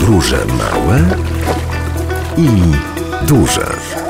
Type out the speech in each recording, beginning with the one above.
Podróże małe i duże.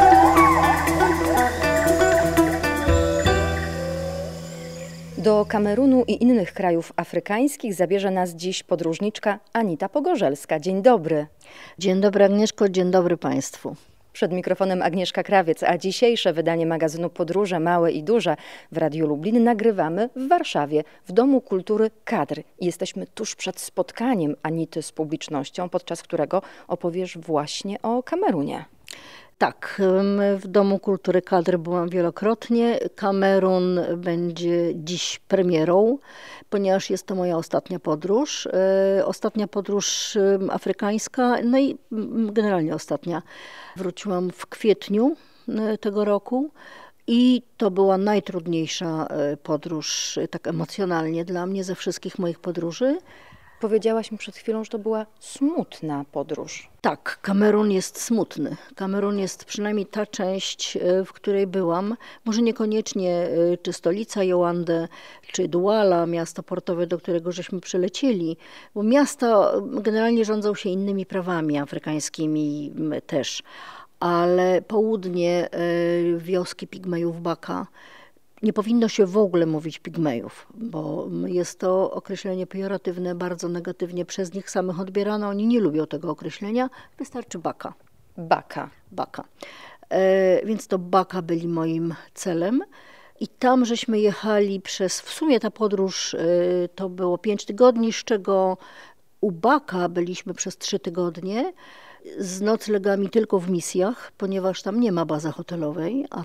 Do Kamerunu i innych krajów afrykańskich zabierze nas dziś podróżniczka Anita Pogorzelska. Dzień dobry. Dzień dobry Agnieszko, dzień dobry Państwu. Przed mikrofonem Agnieszka Krawiec, a dzisiejsze wydanie magazynu Podróże Małe i Duże w Radiu Lublin nagrywamy w Warszawie, w Domu Kultury Kadr. Jesteśmy tuż przed spotkaniem Anity z publicznością, podczas którego opowiesz właśnie o Kamerunie. Tak, w Domu Kultury Kadr byłam wielokrotnie. Kamerun będzie dziś premierą, ponieważ jest to moja ostatnia podróż. Ostatnia podróż afrykańska, no i generalnie ostatnia. Wróciłam w kwietniu tego roku i to była najtrudniejsza podróż tak emocjonalnie dla mnie ze wszystkich moich podróży. Powiedziałaś mi przed chwilą, że to była smutna podróż. Tak, Kamerun jest smutny. Kamerun jest przynajmniej ta część, w której byłam. Może niekoniecznie czy stolica Yaoundé, czy Douala, miasto portowe, do którego żeśmy przylecieli, bo miasta generalnie rządzą się innymi prawami afrykańskimi też. Ale południe wioski Pigmejów Baka, nie powinno się w ogóle mówić pigmejów, bo jest to określenie pejoratywne, bardzo negatywnie przez nich samych odbierane. Oni nie lubią tego określenia, wystarczy Baka. Baka. Więc to Baka byli moim celem. I tam żeśmy jechali w sumie ta podróż to było 5 tygodni, z czego u Baka byliśmy przez 3 tygodnie z noclegami tylko w misjach, ponieważ tam nie ma bazy hotelowej, a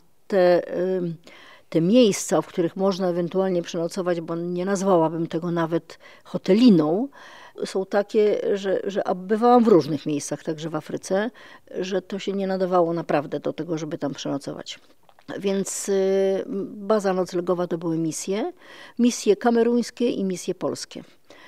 te miejsca, w których można ewentualnie przenocować, bo nie nazwałabym tego nawet hoteliną, są takie, że bywałam w różnych miejscach, także w Afryce, że to się nie nadawało naprawdę do tego, żeby tam przenocować. Więc baza noclegowa to były misje kameruńskie i misje polskie.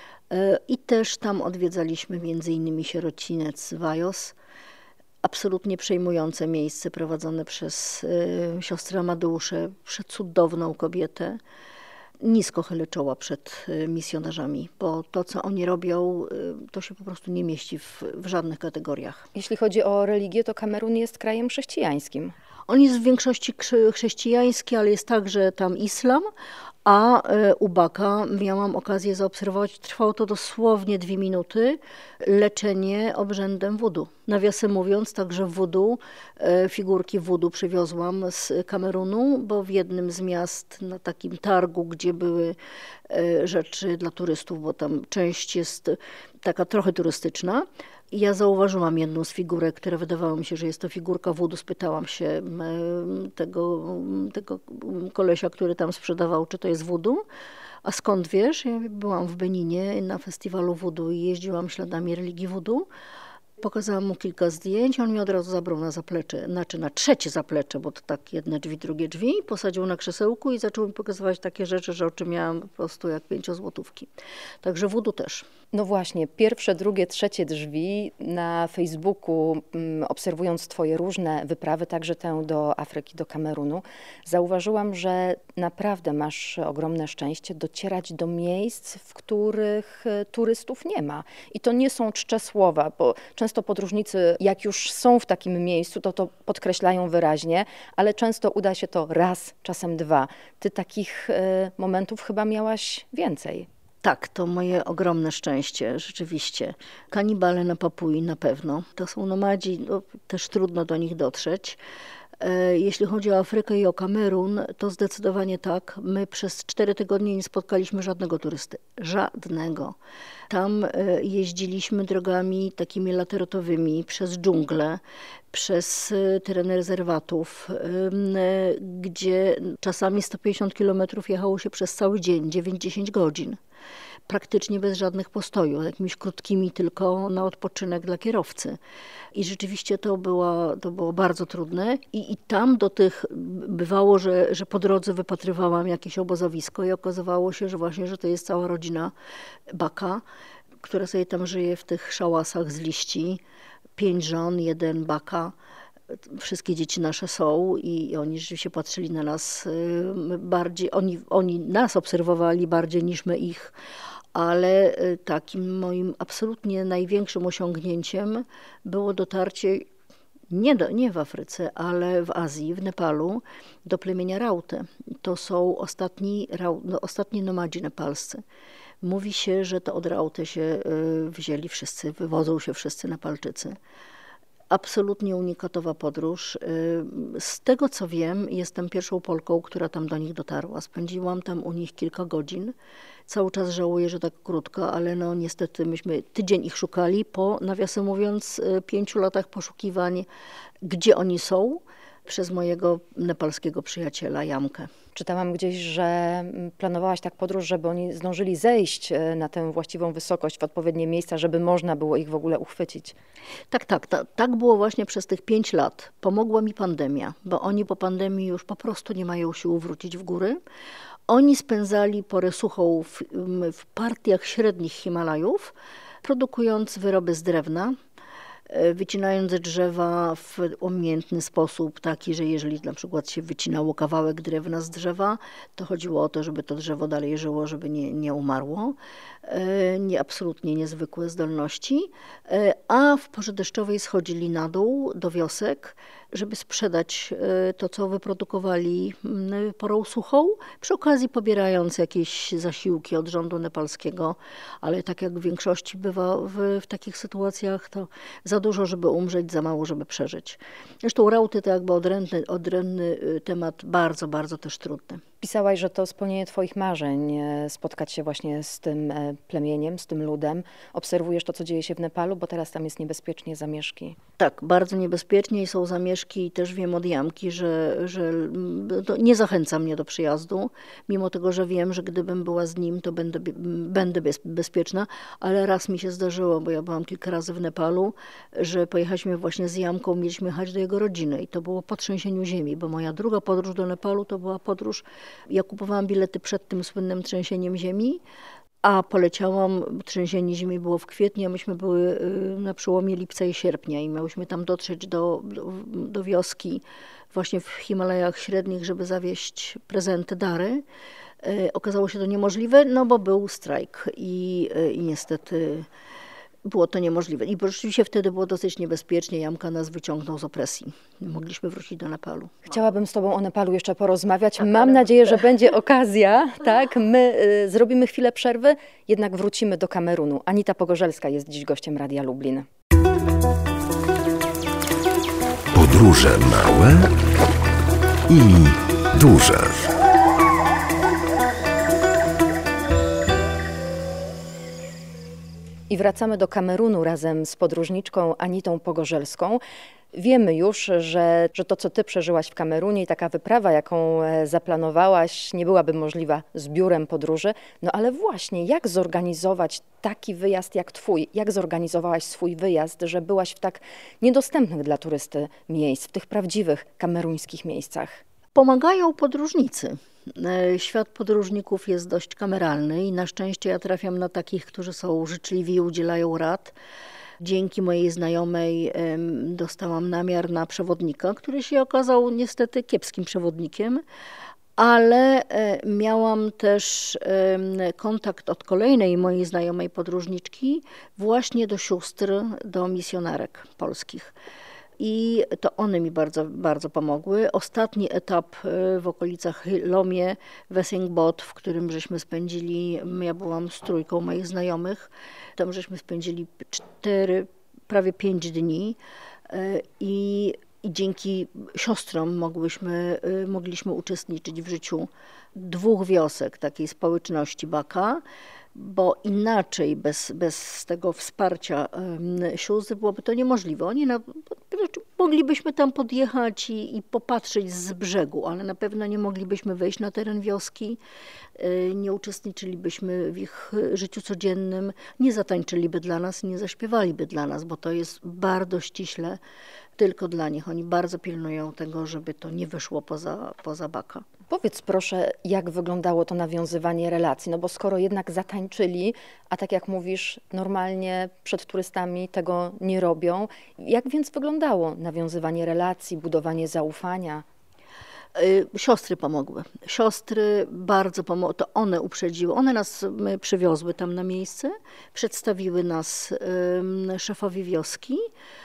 I też tam odwiedzaliśmy między innymi sierocinec Wajos, absolutnie przejmujące miejsce prowadzone przez siostrę Amadeuszę, przecudowną kobietę. Nisko chylę czoła przed misjonarzami, bo to, co oni robią, to się po prostu nie mieści w żadnych kategoriach. Jeśli chodzi o religię, to Kamerun jest krajem chrześcijańskim. On jest w większości chrześcijański, ale jest także tam islam, a u Baka miałam okazję zaobserwować, trwało to dosłownie 2 minuty, leczenie obrzędem wudu. Nawiasem mówiąc, także wudu, figurki wudu przywiozłam z Kamerunu, bo w jednym z miast na takim targu, gdzie były rzeczy dla turystów, bo tam część jest taka trochę turystyczna, i ja zauważyłam jedną z figurek, która wydawało mi się, że jest to figurka wudu. Spytałam się tego kolesia, który tam sprzedawał, czy to jest wudu. A skąd wiesz? Ja byłam w Beninie na festiwalu wudu i jeździłam śladami religii wudu. Pokazałam mu kilka zdjęć, on mi od razu zabrał na zaplecze, znaczy na trzecie zaplecze, bo to tak jedne drzwi, drugie drzwi, posadził na krzesełku i zaczął mi pokazywać takie rzeczy, że oczy miałam po prostu jak 5-złotówki. Także wudu też. No właśnie, pierwsze, drugie, trzecie drzwi na Facebooku, obserwując twoje różne wyprawy, także tę do Afryki, do Kamerunu, zauważyłam, że naprawdę masz ogromne szczęście docierać do miejsc, w których turystów nie ma. I to nie są czcze słowa, bo często podróżnicy, jak już są w takim miejscu, to podkreślają wyraźnie, ale często uda się to raz, czasem 2. Ty takich momentów chyba miałaś więcej. Tak, to moje ogromne szczęście, rzeczywiście. Kanibale na Papui na pewno. To są nomadzi, też trudno do nich dotrzeć. Jeśli chodzi o Afrykę i o Kamerun, to zdecydowanie tak. My przez 4 tygodnie nie spotkaliśmy żadnego turysty. Żadnego. Tam jeździliśmy drogami takimi laterotowymi przez dżunglę, przez tereny rezerwatów, gdzie czasami 150 kilometrów jechało się przez cały dzień, 9-10 godzin. Praktycznie bez żadnych postojów, jakimiś krótkimi tylko na odpoczynek dla kierowcy. I rzeczywiście to było bardzo trudne. I tam do tych bywało, że po drodze wypatrywałam jakieś obozowisko i okazywało się, że właśnie, że to jest cała rodzina Baka, która sobie tam żyje w tych szałasach z liści. 5 żon, 1 Baka. Wszystkie dzieci nasze są i oni rzeczywiście patrzyli na nas bardziej, oni nas obserwowali bardziej niż my ich. ale takim moim absolutnie największym osiągnięciem było dotarcie nie w Afryce, ale w Azji, w Nepalu, do plemienia Raute. To są ostatni nomadzi nepalscy. Mówi się, że to od Raute się wzięli wszyscy, wywodzą się wszyscy Nepalczycy. Absolutnie unikatowa podróż. Z tego co wiem, jestem pierwszą Polką, która tam do nich dotarła. Spędziłam tam u nich kilka godzin. Cały czas żałuję, że tak krótko, ale no niestety myśmy tydzień ich szukali po, nawiasem mówiąc, 5 latach poszukiwań, gdzie oni są, przez mojego nepalskiego przyjaciela Jamkę. Czytałam gdzieś, że planowałaś tak podróż, żeby oni zdążyli zejść na tę właściwą wysokość, w odpowiednie miejsca, żeby można było ich w ogóle uchwycić. Tak było właśnie przez tych 5 lat. Pomogła mi pandemia, bo oni po pandemii już po prostu nie mają sił wrócić w góry. Oni spędzali porę suchą w partiach średnich Himalajów, produkując wyroby z drewna, wycinając drzewa w umiejętny sposób, taki, że jeżeli na przykład się wycinało kawałek drewna z drzewa, to chodziło o to, żeby to drzewo dalej żyło, żeby nie umarło. Absolutnie niezwykłe zdolności. A w porze deszczowej schodzili na dół do wiosek, żeby sprzedać to, co wyprodukowali porą suchą, przy okazji pobierając jakieś zasiłki od rządu nepalskiego, ale tak jak w większości bywa w takich sytuacjach, to za dużo, żeby umrzeć, za mało, żeby przeżyć. Zresztą Rauty to jakby odrębny temat, bardzo, bardzo też trudny. Pisałaś, że to spełnienie twoich marzeń, spotkać się właśnie z tym plemieniem, z tym ludem. Obserwujesz to, co dzieje się w Nepalu, bo teraz tam jest niebezpiecznie zamieszki. Tak, bardzo niebezpiecznie i są zamieszki i też wiem od Jamki, że to nie zachęca mnie do przyjazdu, mimo tego, że wiem, że gdybym była z nim, to będę bezpieczna, ale raz mi się zdarzyło, bo ja byłam kilka razy w Nepalu, że pojechaliśmy właśnie z Jamką, mieliśmy jechać do jego rodziny i to było po trzęsieniu ziemi, bo moja druga podróż do Nepalu to była podróż. Ja kupowałam bilety przed tym słynnym trzęsieniem ziemi, a poleciałam, trzęsienie ziemi było w kwietniu, a myśmy były na przełomie lipca i sierpnia i miałyśmy tam dotrzeć do wioski właśnie w Himalajach Średnich, żeby zawieźć prezenty, dary. Okazało się to niemożliwe, no bo był strajk i niestety było to niemożliwe. I rzeczywiście wtedy było dosyć niebezpiecznie. Jamka nas wyciągnął z opresji. Nie mogliśmy wrócić do Nepalu. Chciałabym z tobą o Nepalu jeszcze porozmawiać. Mam nadzieję, że będzie okazja. Tak, my zrobimy chwilę przerwy, jednak wrócimy do Kamerunu. Anita Pogorzelska jest dziś gościem Radia Lublin. Podróże małe i duże. I wracamy do Kamerunu razem z podróżniczką Anitą Pogorzelską. Wiemy już, że to, co ty przeżyłaś w Kamerunie i taka wyprawa, jaką zaplanowałaś, nie byłaby możliwa z biurem podróży. No ale właśnie, jak zorganizować taki wyjazd jak twój? Jak zorganizowałaś swój wyjazd, że byłaś w tak niedostępnych dla turysty miejsc, w tych prawdziwych kameruńskich miejscach? Pomagają podróżnicy. Świat podróżników jest dość kameralny i na szczęście ja trafiam na takich, którzy są życzliwi i udzielają rad. Dzięki mojej znajomej dostałam namiar na przewodnika, który się okazał niestety kiepskim przewodnikiem, ale miałam też kontakt od kolejnej mojej znajomej podróżniczki właśnie do sióstr, do misjonarek polskich. I to one mi bardzo, bardzo pomogły. Ostatni etap w okolicach Lomie, Wessingbot, w którym żeśmy spędzili, ja byłam z trójką moich znajomych, tam żeśmy spędzili prawie 5 dni i dzięki siostrom mogliśmy uczestniczyć w życiu 2 wiosek takiej społeczności Baka, bo inaczej bez tego wsparcia sióstr byłoby to niemożliwe. Moglibyśmy tam podjechać i popatrzeć z brzegu, ale na pewno nie moglibyśmy wejść na teren wioski, nie uczestniczylibyśmy w ich życiu codziennym, nie zatańczyliby dla nas, nie zaśpiewaliby dla nas, bo to jest bardzo ściśle tylko dla nich. Oni bardzo pilnują tego, żeby to nie wyszło poza Baka. Powiedz proszę, jak wyglądało to nawiązywanie relacji, no bo skoro jednak zatańczyli, a tak jak mówisz, normalnie przed turystami tego nie robią, jak więc wyglądało nawiązywanie relacji, budowanie zaufania? Siostry pomogły. Siostry bardzo pomogły, to one uprzedziły. One nas przywiozły tam na miejsce, przedstawiły nas szefowi wioski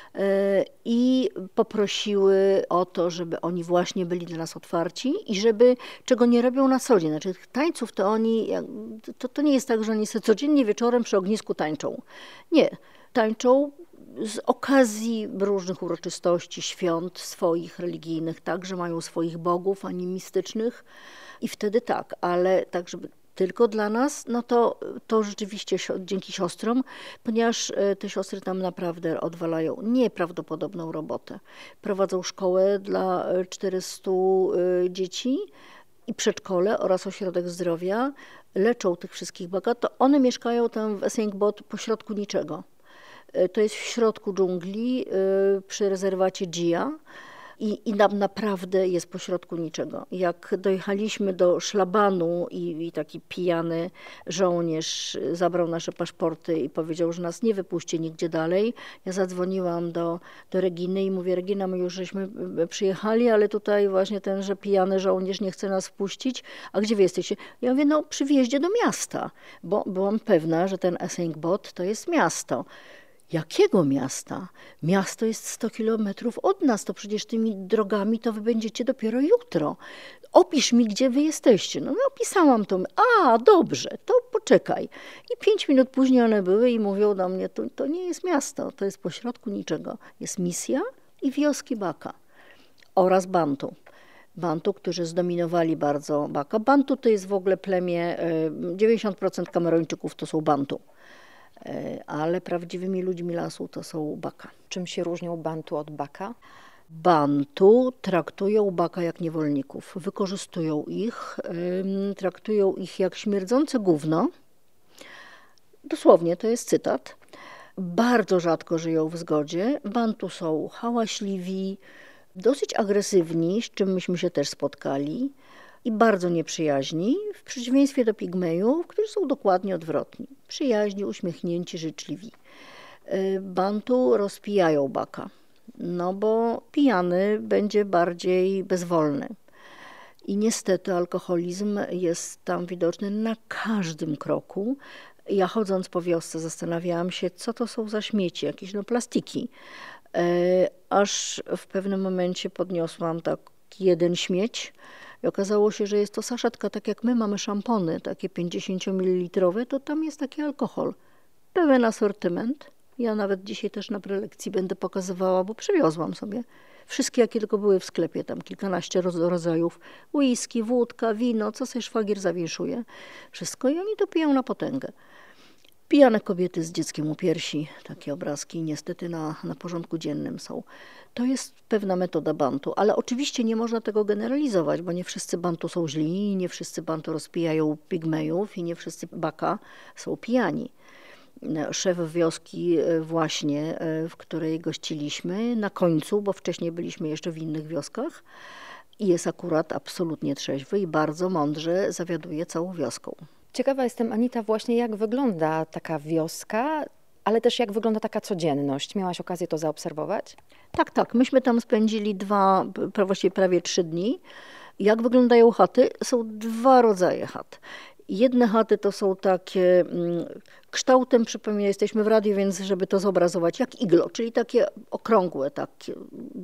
i poprosiły o to, żeby oni właśnie byli dla nas otwarci i żeby, czego nie robią na co dzień. Znaczy tańców to oni, to nie jest tak, że oni sobie codziennie wieczorem przy ognisku tańczą. Nie, tańczą z okazji różnych uroczystości, świąt swoich religijnych, tak, że mają swoich bogów animistycznych i wtedy tak, ale tak, żeby tylko dla nas, no to rzeczywiście dzięki siostrom, ponieważ te siostry tam naprawdę odwalają nieprawdopodobną robotę. Prowadzą szkołę dla 400 dzieci i przedszkole oraz ośrodek zdrowia, leczą tych wszystkich baka, to one mieszkają tam w Essengbot pośrodku niczego. To jest w środku dżungli przy rezerwacie Dzija i nam naprawdę jest pośrodku niczego. Jak dojechaliśmy do szlabanu i taki pijany żołnierz zabrał nasze paszporty i powiedział, że nas nie wypuści nigdzie dalej, ja zadzwoniłam do Reginy i mówię: Regina, my już żeśmy przyjechali, ale tutaj właśnie tenże pijany żołnierz nie chce nas wpuścić. A gdzie wy jesteście? Ja mówię, no przy wjeździe do miasta, bo byłam pewna, że ten Essengbot to jest miasto. Jakiego miasta? Miasto jest 100 kilometrów od nas, to przecież tymi drogami to wy będziecie dopiero jutro. Opisz mi, gdzie wy jesteście. No opisałam to. A, dobrze, to poczekaj. I 5 minut później one były i mówią do mnie, to nie jest miasto, to jest pośrodku niczego. Jest misja i wioski Baka oraz Bantu. Bantu, którzy zdominowali bardzo Baka. Bantu to jest w ogóle plemię, 90% Kameruńczyków to są Bantu. Ale prawdziwymi ludźmi lasu to są Baka. Czym się różnią Bantu od Baka? Bantu traktują Baka jak niewolników, wykorzystują ich, traktują ich jak śmierdzące gówno. Dosłownie, to jest cytat. Bardzo rzadko żyją w zgodzie. Bantu są hałaśliwi, dosyć agresywni, z czym myśmy się też spotkali, i bardzo nieprzyjaźni, w przeciwieństwie do pigmejów, którzy są dokładnie odwrotni. Przyjaźni, uśmiechnięci, życzliwi. Bantu rozpijają Baka, no bo pijany będzie bardziej bezwolny. I niestety alkoholizm jest tam widoczny na każdym kroku. Ja chodząc po wiosce zastanawiałam się, co to są za śmieci, jakieś plastiki. Aż w pewnym momencie podniosłam tak jeden śmieć i okazało się, że jest to saszetka, tak jak my mamy szampony, takie 50 ml, to tam jest taki alkohol. Pełen asortyment. Ja nawet dzisiaj też na prelekcji będę pokazywała, bo przywiozłam sobie wszystkie, jakie tylko były w sklepie, tam kilkanaście rodzajów. Whisky, wódka, wino, co sobie szwagier zawieszuje. Wszystko i oni to piją na potęgę. Pijane kobiety z dzieckiem u piersi, takie obrazki niestety na porządku dziennym są. To jest pewna metoda Bantu, ale oczywiście nie można tego generalizować, bo nie wszyscy Bantu są źli, nie wszyscy Bantu rozpijają pigmejów i nie wszyscy Baka są pijani. Szef wioski właśnie, w której gościliśmy, na końcu, bo wcześniej byliśmy jeszcze w innych wioskach, i jest akurat absolutnie trzeźwy i bardzo mądrze zawiaduje całą wioską. Ciekawa jestem, Anita, właśnie jak wygląda taka wioska, ale też jak wygląda taka codzienność. Miałaś okazję to zaobserwować? Tak. Myśmy tam spędzili właściwie prawie 3 dni. Jak wyglądają chaty? Są 2 rodzaje chat. Jedne chaty to są takie kształtem, przypomnę, jesteśmy w radiu, więc żeby to zobrazować, jak iglo, czyli takie okrągłe, takie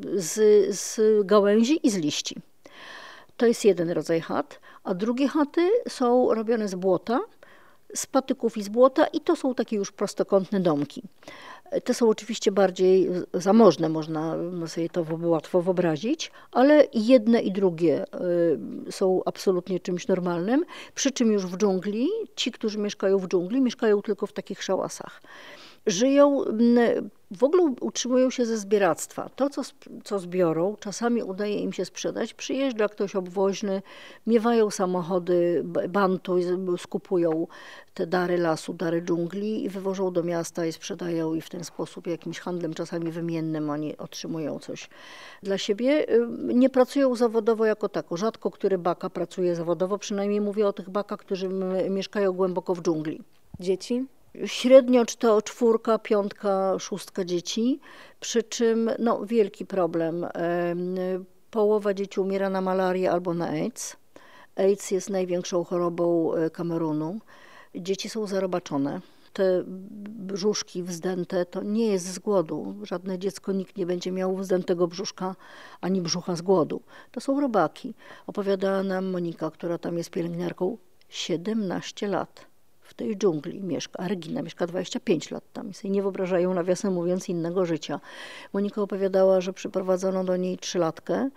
z gałęzi i z liści. To jest jeden rodzaj chat, a drugie chaty są robione z błota, z patyków i z błota i to są takie już prostokątne domki. Te są oczywiście bardziej zamożne, można sobie to łatwo wyobrazić, ale jedne i drugie są absolutnie czymś normalnym, przy czym już w dżungli, ci, którzy mieszkają w dżungli, mieszkają tylko w takich szałasach. Żyją, w ogóle utrzymują się ze zbieractwa. To, co zbiorą, czasami udaje im się sprzedać. Przyjeżdża ktoś obwoźny, miewają samochody Bantu, skupują te dary lasu, dary dżungli i wywożą do miasta i sprzedają i w ten sposób jakimś handlem czasami wymiennym oni otrzymują coś dla siebie. Nie pracują zawodowo jako tako. Rzadko który Baka pracuje zawodowo, przynajmniej mówię o tych Baka, którzy mieszkają głęboko w dżungli. Dzieci? Średnio to 4, 5, 6 dzieci, przy czym wielki problem. połowa dzieci umiera na malarię albo na AIDS. AIDS jest największą chorobą Kamerunu. Dzieci są zarobaczone. Te brzuszki wzdęte to nie jest z głodu. Żadne dziecko, nikt nie będzie miał wzdętego brzuszka ani brzucha z głodu. To są robaki. Opowiadała nam Monika, która tam jest pielęgniarką, 17 lat w tej dżungli mieszka. A Regina mieszka 25 lat tam. I sobie nie wyobrażają, nawiasem mówiąc, innego życia. Monika opowiadała, że przyprowadzono do niej 3-latkę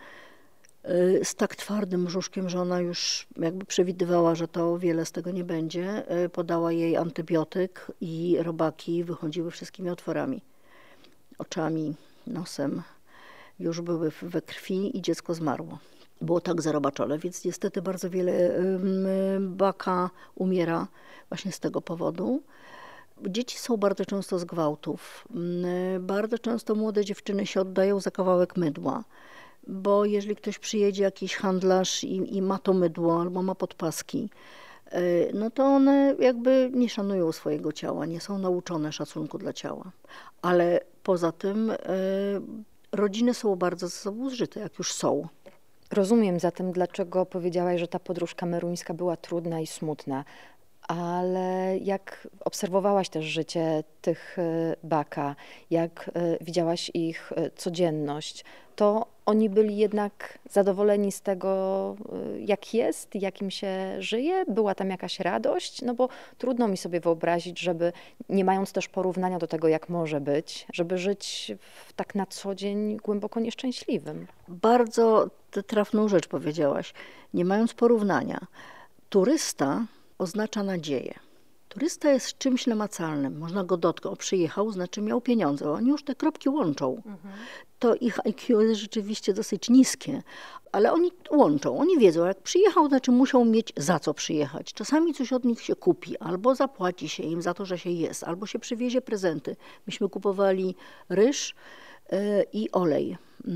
z tak twardym brzuszkiem, że ona już jakby przewidywała, że to wiele z tego nie będzie. Podała jej antybiotyk i robaki wychodziły wszystkimi otworami. Oczami, nosem. Już były we krwi i dziecko zmarło. Było tak zarobaczone, więc niestety bardzo wiele baka umiera właśnie z tego powodu. Dzieci są bardzo często z gwałtów. Bardzo często młode dziewczyny się oddają za kawałek mydła. Bo jeżeli ktoś przyjedzie, jakiś handlarz i ma to mydło albo ma podpaski, no to one jakby nie szanują swojego ciała, nie są nauczone szacunku dla ciała. Ale poza tym rodziny są bardzo ze sobą zżyte, jak już są. Rozumiem zatem, dlaczego powiedziałaś, że ta podróż kameruńska była trudna i smutna. Ale jak obserwowałaś też życie tych baka, jak widziałaś ich codzienność, to oni byli jednak zadowoleni z tego, jak jest, jak im się żyje? Była tam jakaś radość? No bo trudno mi sobie wyobrazić, żeby nie mając też porównania do tego, jak może być, żeby żyć tak na co dzień głęboko nieszczęśliwym. Bardzo trafną rzecz powiedziałaś. Nie mając porównania, turysta oznacza nadzieję. Turysta jest czymś namacalnym, można go dotknąć. Przyjechał, znaczy miał pieniądze. Oni już te kropki łączą. To ich IQ jest rzeczywiście dosyć niskie, ale oni łączą. Oni wiedzą, jak przyjechał, znaczy muszą mieć za co przyjechać. Czasami coś od nich się kupi, albo zapłaci się im za to, że się jest, albo się przywiezie prezenty. Myśmy kupowali ryż i olej.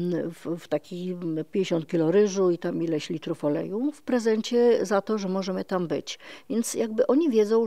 W taki 50 kilo ryżu i tam ileś litrów oleju w prezencie za to, że możemy tam być. Więc jakby oni wiedzą,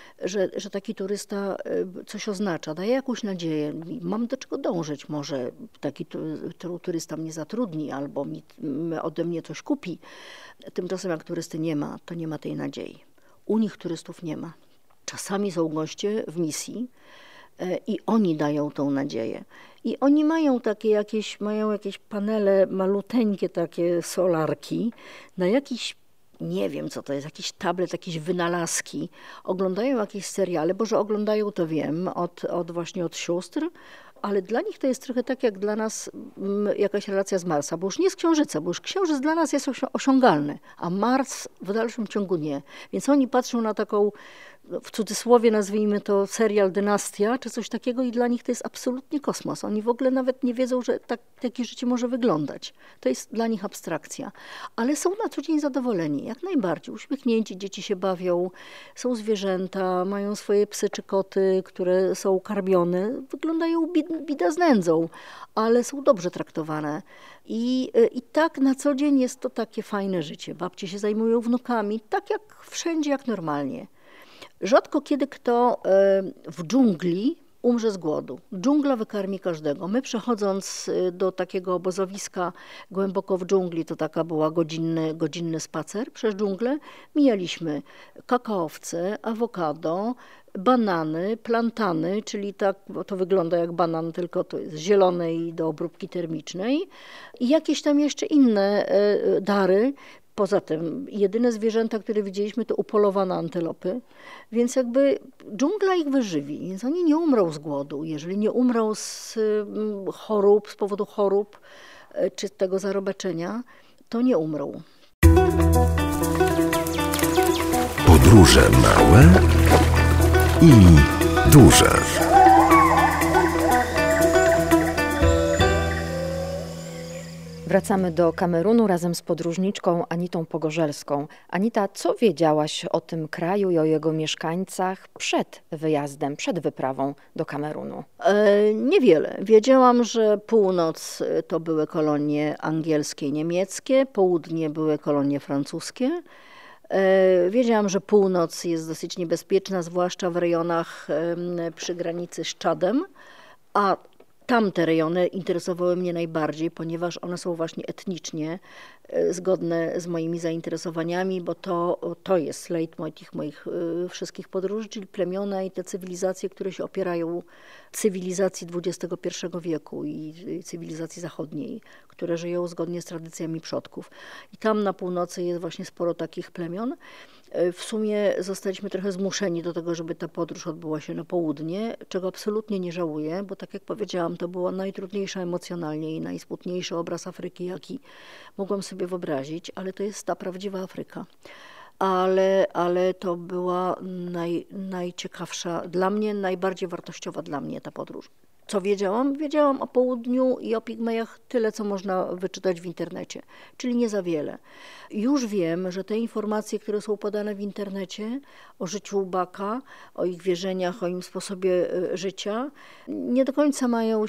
że taki turysta coś oznacza, daje jakąś nadzieję. Mam do czego dążyć. Może taki turysta mnie zatrudni albo ode mnie coś kupi. Tymczasem jak turysty nie ma, to nie ma tej nadziei. U nich turystów nie ma. Czasami są goście w misji, i oni dają tą nadzieję. I oni mają jakieś panele maluteńkie, takie solarki, na jakiś, nie wiem co to jest, jakiś tablet, jakieś wynalazki. Oglądają jakieś seriale, bo że oglądają to wiem, właśnie od sióstr, ale dla nich to jest trochę tak jak dla nas jakaś relacja z Marsa, bo już nie z Księżyca, bo już Księżyc dla nas jest osiągalny, a Mars w dalszym ciągu nie. Więc oni patrzą na taką, w cudzysłowie nazwijmy to serial Dynastia, czy coś takiego i dla nich to jest absolutnie kosmos. Oni w ogóle nawet nie wiedzą, że takie życie może wyglądać. To jest dla nich abstrakcja. Ale są na co dzień zadowoleni, jak najbardziej. Uśmiechnięci, dzieci się bawią, są zwierzęta, mają swoje psy czy koty, które są karmione. Wyglądają bida z nędzą, ale są dobrze traktowane. I tak na co dzień jest to takie fajne życie. Babcie się zajmują wnukami, tak jak wszędzie, jak normalnie. Rzadko kiedy kto w dżungli umrze z głodu. Dżungla wykarmi każdego. My przechodząc do takiego obozowiska głęboko w dżungli, to taka była godzinny spacer przez dżunglę, mijaliśmy kakaowce, awokado, banany, plantany, czyli tak, bo to wygląda jak banan, tylko to jest zielone i do obróbki termicznej i jakieś tam jeszcze inne dary. Poza tym jedyne zwierzęta, które widzieliśmy, to upolowane antylopy, więc jakby dżungla ich wyżywi, więc oni nie umrą z głodu. Jeżeli nie umrą z powodu chorób czy tego zarobaczenia, to nie umrą. Podróże małe i duże. Wracamy do Kamerunu razem z podróżniczką Anitą Pogorzelską. Anita, co wiedziałaś o tym kraju i o jego mieszkańcach przed wyjazdem, przed wyprawą do Kamerunu? Niewiele. Wiedziałam, że północ to były kolonie angielskie i niemieckie, południe były kolonie francuskie. Wiedziałam, że północ jest dosyć niebezpieczna, zwłaszcza w rejonach przy granicy z Czadem, a tamte rejony interesowały mnie najbardziej, ponieważ one są właśnie etnicznie zgodne z moimi zainteresowaniami, bo to jest leitmotiv moich wszystkich podróży, czyli plemiona i te cywilizacje, które się opierają cywilizacji XXI wieku i cywilizacji zachodniej, które żyją zgodnie z tradycjami przodków. I tam na północy jest właśnie sporo takich plemion. W sumie zostaliśmy trochę zmuszeni do tego, żeby ta podróż odbyła się na południe, czego absolutnie nie żałuję, bo tak jak powiedziałam, to było najtrudniejsze emocjonalnie i najsmutniejszy obraz Afryki, jaki mogłam sobie wyobrazić, ale to jest ta prawdziwa Afryka. Ale to była najciekawsza dla mnie, najbardziej wartościowa dla mnie ta podróż. Co wiedziałam? Wiedziałam o południu i o pigmejach tyle, co można wyczytać w internecie, czyli nie za wiele. Już wiem, że te informacje, które są podane w internecie o życiu Baka, o ich wierzeniach, o im sposobie życia, nie do końca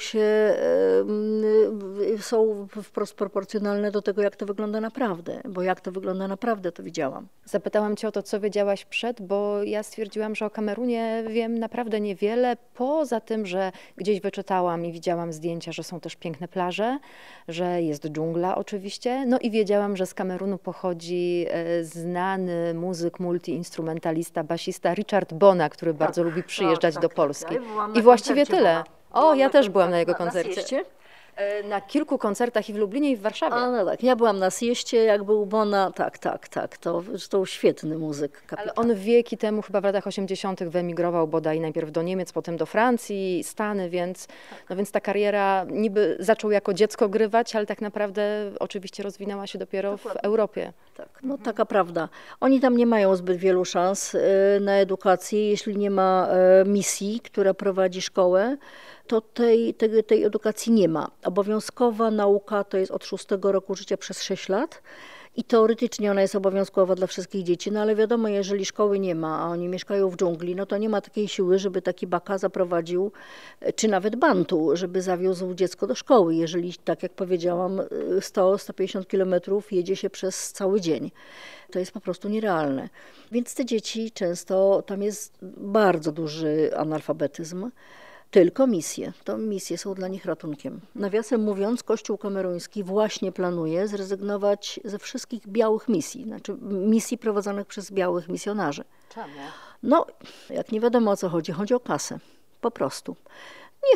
są wprost proporcjonalne do tego, jak to wygląda naprawdę, bo jak to wygląda naprawdę, to widziałam. Zapytałam cię o to, co wiedziałaś przed, bo ja stwierdziłam, że o Kamerunie wiem naprawdę niewiele, poza tym, że gdzieś wyczytałam i widziałam zdjęcia, że są też piękne plaże, że jest dżungla oczywiście, no i wiedziałam, że z Kamerunu pochodzi znany muzyk, multiinstrumentalista, basista Richard Bona, który bardzo lubi przyjeżdżać do Polski. I właściwie tyle. Ja też byłam na jego koncercie. Na kilku koncertach i w Lublinie, i w Warszawie. No tak, ja byłam na Sieście, jak był Bona, tak, to świetny muzyk. Kapitan. Ale on wieki temu, chyba w latach 80. wyemigrował bodaj najpierw do Niemiec, potem do Francji, Stany, więc ta kariera niby zaczął jako dziecko grywać, ale tak naprawdę oczywiście rozwinęła się dopiero w Europie. Tak, no taka prawda. Oni tam nie mają zbyt wielu szans na edukację, jeśli nie ma misji, która prowadzi szkołę, to tej edukacji nie ma. Obowiązkowa nauka to jest od 6 roku życia przez 6 lat i teoretycznie ona jest obowiązkowa dla wszystkich dzieci, no ale wiadomo, jeżeli szkoły nie ma, a oni mieszkają w dżungli, no to nie ma takiej siły, żeby taki Baka zaprowadził, czy nawet Bantu, żeby zawiózł dziecko do szkoły, jeżeli, tak jak powiedziałam, 100-150 kilometrów jedzie się przez cały dzień. To jest po prostu nierealne. Więc te dzieci często, tam jest bardzo duży analfabetyzm. Tylko misje. To misje są dla nich ratunkiem. Nawiasem mówiąc, Kościół kameruński właśnie planuje zrezygnować ze wszystkich białych misji, znaczy misji prowadzonych przez białych misjonarzy. Czemu? No, jak nie wiadomo o co chodzi, chodzi o kasę. Po prostu. Nie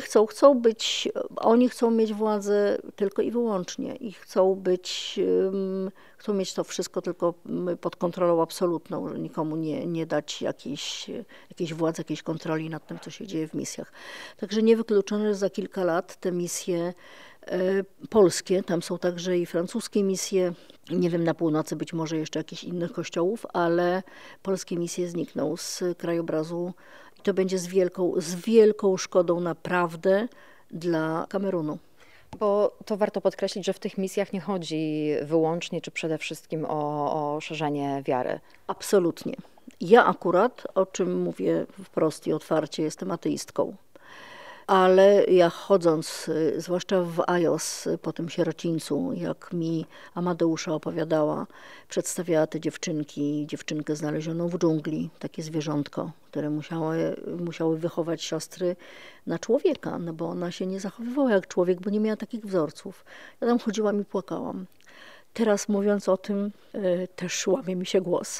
oni chcą mieć władzę tylko i wyłącznie i chcą mieć to wszystko tylko pod kontrolą absolutną, że nikomu nie dać jakiejś władzy, jakiejś kontroli nad tym, co się dzieje w misjach. Także niewykluczone, że za kilka lat te misje polskie, tam są także i francuskie misje, nie wiem, na północy być może jeszcze jakichś innych kościołów, ale polskie misje znikną z krajobrazu. To będzie z wielką szkodą naprawdę dla Kamerunu. Bo to warto podkreślić, że w tych misjach nie chodzi wyłącznie czy przede wszystkim o szerzenie wiary. Absolutnie. Ja akurat, o czym mówię wprost i otwarcie, jestem ateistką. Ale ja chodząc, zwłaszcza w Ajos, po tym sierocińcu, jak mi Amadeusza opowiadała, przedstawiała te dziewczynkę znalezioną w dżungli, takie zwierzątko, które musiały wychować siostry na człowieka, no bo ona się nie zachowywała jak człowiek, bo nie miała takich wzorców. Ja tam chodziłam i płakałam. Teraz mówiąc o tym, też łamie mi się głos.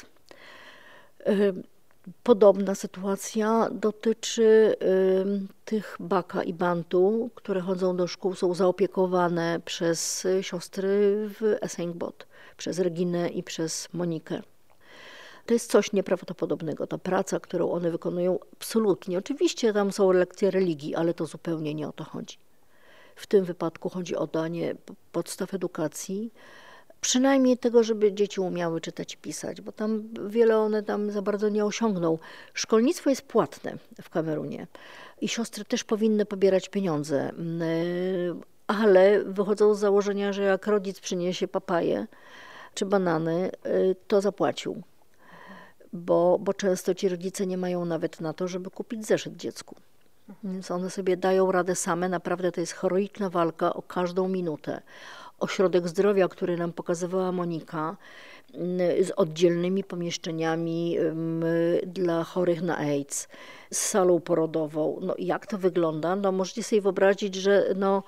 Podobna sytuacja dotyczy tych Baka i Bantu, które chodzą do szkół, są zaopiekowane przez siostry w Esengbot, przez Reginę i przez Monikę. To jest coś nieprawdopodobnego, ta praca, którą one wykonują, absolutnie. Oczywiście tam są lekcje religii, ale to zupełnie nie o to chodzi. W tym wypadku chodzi o danie podstaw edukacji, przynajmniej tego, żeby dzieci umiały czytać i pisać, bo tam wiele one tam za bardzo nie osiągną. Szkolnictwo jest płatne w Kamerunie i siostry też powinny pobierać pieniądze, ale wychodzą z założenia, że jak rodzic przyniesie papaję czy banany, to zapłacił, bo często ci rodzice nie mają nawet na to, żeby kupić zeszyt dziecku. Więc one sobie dają radę same, naprawdę to jest heroiczna walka o każdą minutę. ośrodek zdrowia, który nam pokazywała Monika, z oddzielnymi pomieszczeniami dla chorych na AIDS, z salą porodową. No, jak to wygląda? No, możecie sobie wyobrazić, że no,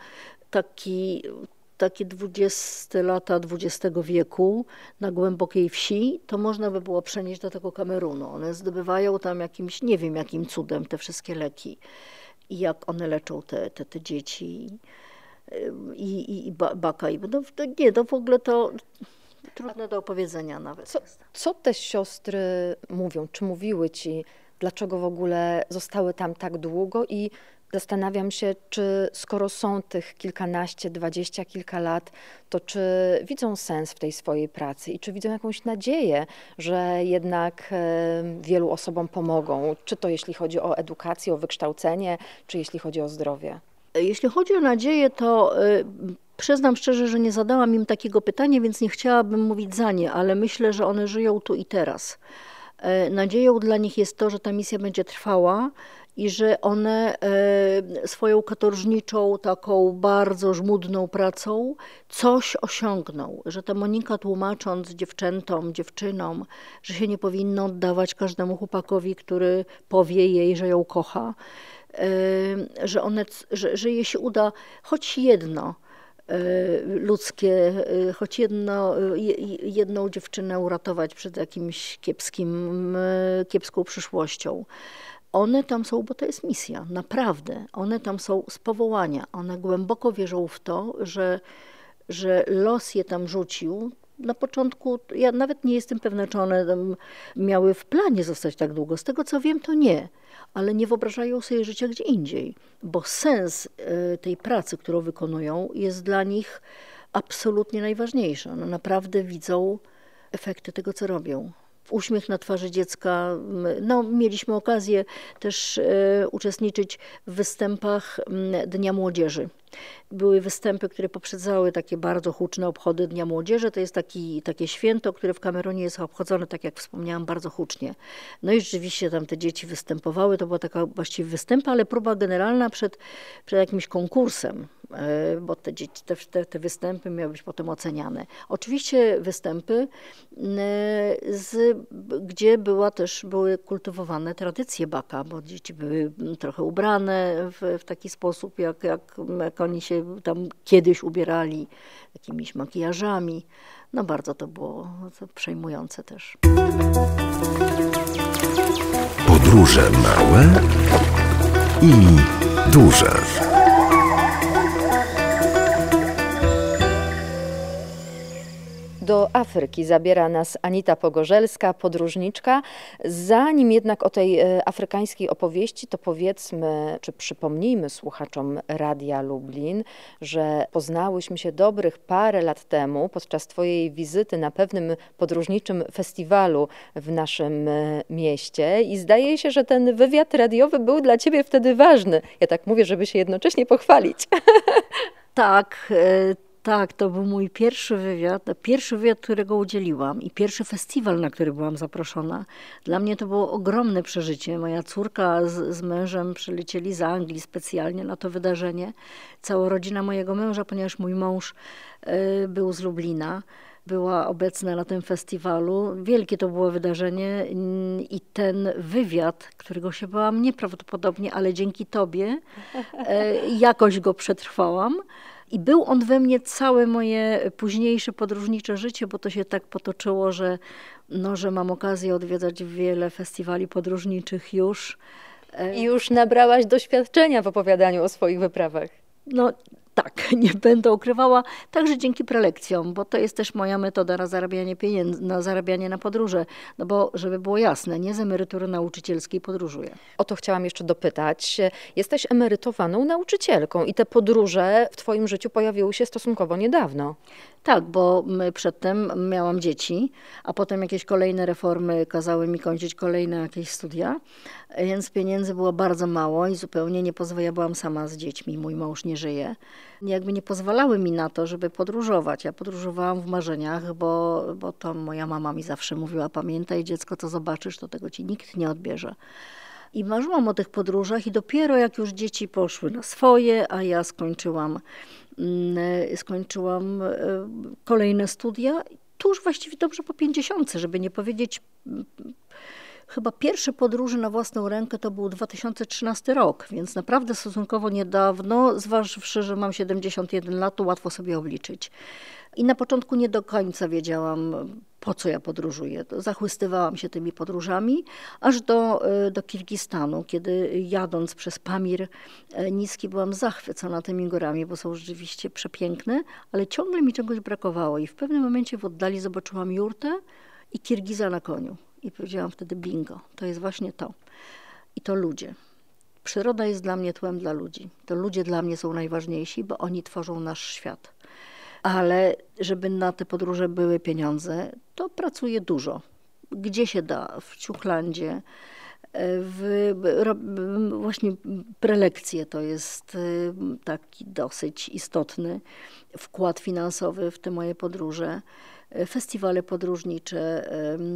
takie 20 lata XX wieku na głębokiej wsi, to można by było przenieść do tego Kamerunu. One zdobywają tam jakimś, nie wiem jakim cudem, te wszystkie leki i jak one leczą te dzieci i baka. To w ogóle to trudne do opowiedzenia nawet. Co te siostry mówią? Czy mówiły ci, dlaczego w ogóle zostały tam tak długo? I zastanawiam się, czy skoro są tych kilkanaście, 20 kilka lat, to czy widzą sens w tej swojej pracy i czy widzą jakąś nadzieję, że jednak wielu osobom pomogą? Czy to jeśli chodzi o edukację, o wykształcenie, czy jeśli chodzi o zdrowie? Jeśli chodzi o nadzieję, to przyznam szczerze, że nie zadałam im takiego pytania, więc nie chciałabym mówić za nie, ale myślę, że one żyją tu i teraz. Nadzieją dla nich jest to, że ta misja będzie trwała i że one swoją katorżniczą, taką bardzo żmudną pracą coś osiągną. Że ta Monika, tłumacząc dziewczynom, że się nie powinno oddawać każdemu chłopakowi, który powie jej, że ją kocha, że jej się uda choć jedno ludzkie, choć jedną dziewczynę uratować przed jakimś kiepską przyszłością. One tam są, bo to jest misja, naprawdę. One tam są z powołania. One głęboko wierzą w to, że los je tam rzucił. Na początku, ja nawet nie jestem pewna, czy one tam miały w planie zostać tak długo. Z tego co wiem, to nie. Ale nie wyobrażają sobie życia gdzie indziej, bo sens tej pracy, którą wykonują, jest dla nich absolutnie najważniejszy. One naprawdę widzą efekty tego, co robią. Uśmiech na twarzy dziecka. No, mieliśmy okazję też uczestniczyć w występach Dnia Młodzieży. Były występy, które poprzedzały takie bardzo huczne obchody Dnia Młodzieży. To jest takie święto, które w Kamerunie jest obchodzone, tak jak wspomniałam, bardzo hucznie. No i rzeczywiście tam te dzieci występowały. To była taka właściwie występ, ale próba generalna przed jakimś konkursem, bo te występy miały być potem oceniane. Oczywiście występy, gdzie były kultywowane tradycje baka, bo dzieci były trochę ubrane w taki sposób, jak oni się tam kiedyś ubierali, jakimiś makijażami. No bardzo to było przejmujące też. Podróże małe i duże. Do Afryki zabiera nas Anita Pogorzelska, podróżniczka. Zanim jednak o tej afrykańskiej opowieści, to powiedzmy, czy przypomnijmy słuchaczom Radia Lublin, że poznałyśmy się dobrych parę lat temu podczas twojej wizyty na pewnym podróżniczym festiwalu w naszym mieście i zdaje się, że ten wywiad radiowy był dla ciebie wtedy ważny. Ja tak mówię, żeby się jednocześnie pochwalić. Tak, to był mój pierwszy wywiad, którego udzieliłam i pierwszy festiwal, na który byłam zaproszona. Dla mnie to było ogromne przeżycie. Moja córka z mężem przylecieli z Anglii specjalnie na to wydarzenie. Cała rodzina mojego męża, ponieważ mój mąż był z Lublina, była obecna na tym festiwalu. Wielkie to było wydarzenie i ten wywiad, którego się bałam nieprawdopodobnie, ale dzięki tobie jakoś go przetrwałam. I był on we mnie całe moje późniejsze podróżnicze życie, bo to się tak potoczyło, że mam okazję odwiedzać wiele festiwali podróżniczych już. I już nabrałaś doświadczenia w opowiadaniu o swoich wyprawach. No tak, nie będę ukrywała, także dzięki prelekcjom, bo to jest też moja metoda na zarabianie pieniędzy, na zarabianie na podróże. No bo, żeby było jasne, nie z emerytury nauczycielskiej podróżuję. O to chciałam jeszcze dopytać. Jesteś emerytowaną nauczycielką i te podróże w twoim życiu pojawiły się stosunkowo niedawno. Tak, bo przedtem miałam dzieci, a potem jakieś kolejne reformy kazały mi kończyć kolejne jakieś studia, więc pieniędzy było bardzo mało i zupełnie nie pozwalała. Ja byłam sama z dziećmi, mój mąż nie żyje. Jakby nie pozwalały mi na to, żeby podróżować. Ja podróżowałam w marzeniach, bo to moja mama mi zawsze mówiła: pamiętaj dziecko, co zobaczysz, to tego ci nikt nie odbierze. I marzyłam o tych podróżach i dopiero jak już dzieci poszły na swoje, a ja skończyłam kolejne studia, tu już właściwie dobrze po 50, żeby nie powiedzieć, chyba pierwsze podróże na własną rękę to był 2013 rok, więc naprawdę stosunkowo niedawno, zważywszy, że mam 71 lat, to łatwo sobie obliczyć. I na początku nie do końca wiedziałam, po co ja podróżuję. Zachłystywałam się tymi podróżami, aż do Kirgistanu, kiedy jadąc przez Pamir niski byłam zachwycona tymi górami, bo są rzeczywiście przepiękne, ale ciągle mi czegoś brakowało i w pewnym momencie w oddali zobaczyłam jurtę i Kirgiza na koniu. I powiedziałam wtedy bingo, to jest właśnie to. I to ludzie. Przyroda jest dla mnie tłem dla ludzi. To ludzie dla mnie są najważniejsi, bo oni tworzą nasz świat. Ale żeby na te podróże były pieniądze, to pracuję dużo. Gdzie się da, w Ciuchlandzie, właśnie prelekcje to jest taki dosyć istotny wkład finansowy w te moje podróże. Festiwale podróżnicze,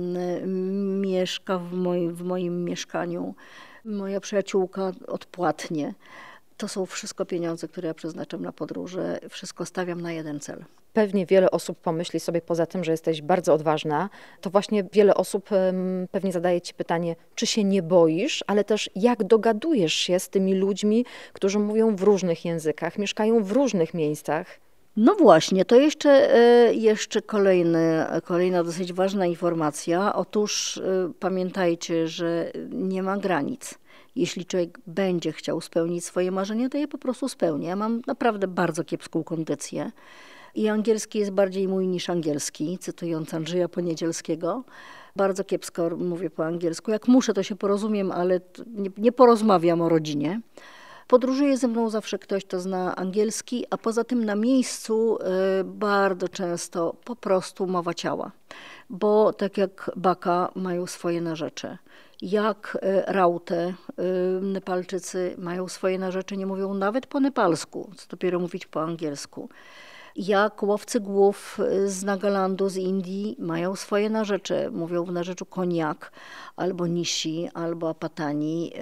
mieszka w moim mieszkaniu moja przyjaciółka odpłatnie. To są wszystko pieniądze, które ja przeznaczam na podróże. Wszystko stawiam na jeden cel. Pewnie wiele osób pomyśli sobie, poza tym, że jesteś bardzo odważna, to właśnie wiele osób pewnie zadaje ci pytanie, czy się nie boisz, ale też jak dogadujesz się z tymi ludźmi, którzy mówią w różnych językach, mieszkają w różnych miejscach. No właśnie, to jeszcze kolejna dosyć ważna informacja. Otóż pamiętajcie, że nie ma granic. Jeśli człowiek będzie chciał spełnić swoje marzenie, to je po prostu spełni. Ja mam naprawdę bardzo kiepską kondycję i angielski jest bardziej mój niż angielski, cytując Andrzeja Poniedzielskiego. Bardzo kiepsko mówię po angielsku. Jak muszę, to się porozumiem, ale nie porozmawiam o rodzinie. Podróżuje ze mną zawsze ktoś, kto zna angielski, a poza tym na miejscu bardzo często po prostu mowa ciała. Bo tak jak Baka mają swoje narzecze, jak Rautę, Nepalczycy mają swoje narzecze, nie mówią nawet po nepalsku, co dopiero mówić po angielsku. Jak łowcy głów z Nagalandu, z Indii mają swoje narzecze, mówią w narzeczu koniak, albo nishi, albo apatani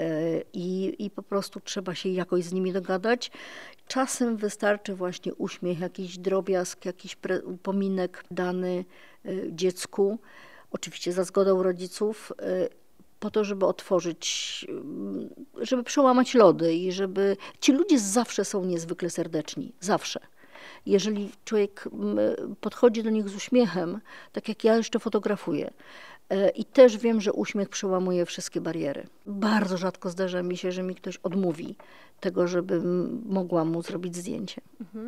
i po prostu trzeba się jakoś z nimi dogadać. Czasem wystarczy właśnie uśmiech, jakiś drobiazg, jakiś upominek dany dziecku, oczywiście za zgodą rodziców, po to, żeby otworzyć, żeby przełamać lody i żeby... Ci ludzie zawsze są niezwykle serdeczni, zawsze. Jeżeli człowiek podchodzi do nich z uśmiechem, tak jak ja jeszcze fotografuję, i też wiem, że uśmiech przełamuje wszystkie bariery. Bardzo rzadko zdarza mi się, że mi ktoś odmówi tego, żebym mogła mu zrobić zdjęcie.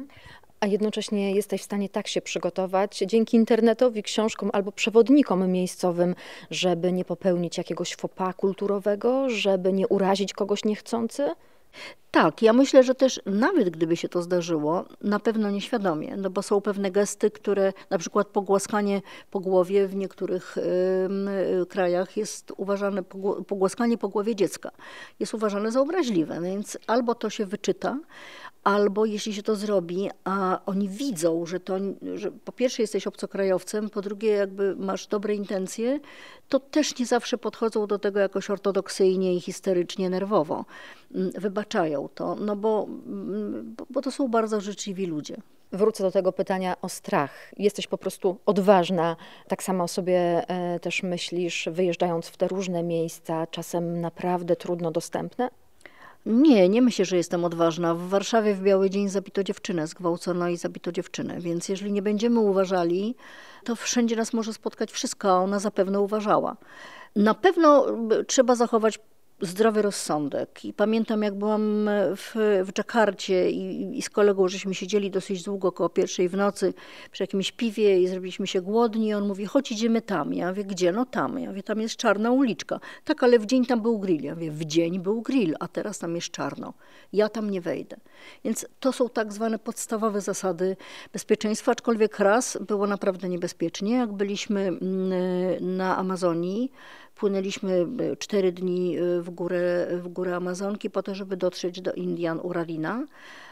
A jednocześnie jesteś w stanie tak się przygotować dzięki internetowi, książkom albo przewodnikom miejscowym, żeby nie popełnić jakiegoś faux pas kulturowego, żeby nie urazić kogoś niechcący? Tak, ja myślę, że też nawet gdyby się to zdarzyło, na pewno nieświadomie, no bo są pewne gesty, które na przykład pogłaskanie po głowie w niektórych krajach jest uważane, pogłaskanie po głowie dziecka jest uważane za obraźliwe, więc albo to się wyczyta, albo jeśli się to zrobi, a oni widzą, że po pierwsze jesteś obcokrajowcem, po drugie jakby masz dobre intencje, to też nie zawsze podchodzą do tego jakoś ortodoksyjnie i histerycznie, nerwowo. Wybaczają to, no bo to są bardzo życzliwi ludzie. Wrócę do tego pytania o strach. Jesteś po prostu odważna, tak samo o sobie też myślisz, wyjeżdżając w te różne miejsca, czasem naprawdę trudno dostępne? Nie myślę, że jestem odważna. W Warszawie w biały dzień zabito dziewczynę, zgwałcono i zabito dziewczynę, więc jeżeli nie będziemy uważali, to wszędzie nas może spotkać wszystko, a ona zapewne uważała. Na pewno trzeba zachować zdrowy rozsądek. I pamiętam, jak byłam w Dżakarcie i z kolegą, żeśmy siedzieli dosyć długo, koło 1:00 w nocy przy jakimś piwie i zrobiliśmy się głodni. I on mówi, chodź idziemy tam. Ja mówię, gdzie? No tam. Ja mówię, tam jest czarna uliczka. Tak, ale w dzień tam był grill. Ja mówię, w dzień był grill, a teraz tam jest czarno. Ja tam nie wejdę. Więc to są tak zwane podstawowe zasady bezpieczeństwa, aczkolwiek raz było naprawdę niebezpiecznie. Jak byliśmy na Amazonii, płynęliśmy 4 dni w górę Amazonki po to, żeby dotrzeć do Indian Uralina.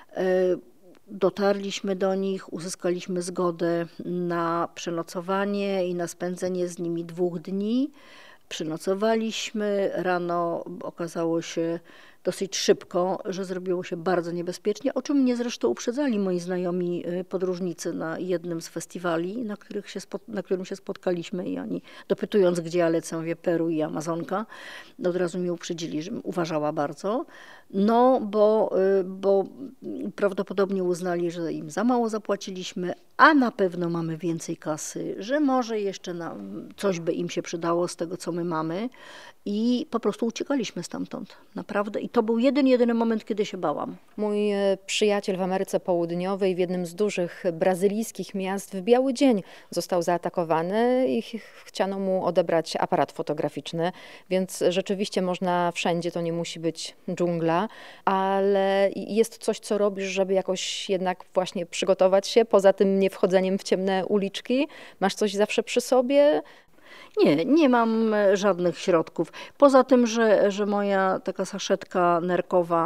Dotarliśmy do nich, uzyskaliśmy zgodę na przenocowanie i na spędzenie z nimi 2 dni, Przynocowaliśmy, rano okazało się dosyć szybko, że zrobiło się bardzo niebezpiecznie, o czym mnie zresztą uprzedzali moi znajomi podróżnicy na jednym z festiwali, na którym się spotkaliśmy i oni dopytując, gdzie ja lecę, mówię Peru i Amazonka, od razu mnie uprzedzili, że uważała bardzo, no bo prawdopodobnie uznali, że im za mało zapłaciliśmy, a na pewno mamy więcej kasy, że może jeszcze coś by im się przydało z tego, co my mamy i po prostu uciekaliśmy stamtąd, naprawdę. I to był jedyny moment, kiedy się bałam. Mój przyjaciel w Ameryce Południowej w jednym z dużych brazylijskich miast w biały dzień został zaatakowany i chciano mu odebrać aparat fotograficzny, więc rzeczywiście można wszędzie, to nie musi być dżungla, ale jest coś, co robisz, żeby jakoś jednak właśnie przygotować się, poza tym nie wchodzeniem w ciemne uliczki? Masz coś zawsze przy sobie? Nie mam żadnych środków. Poza tym, że moja taka saszetka nerkowa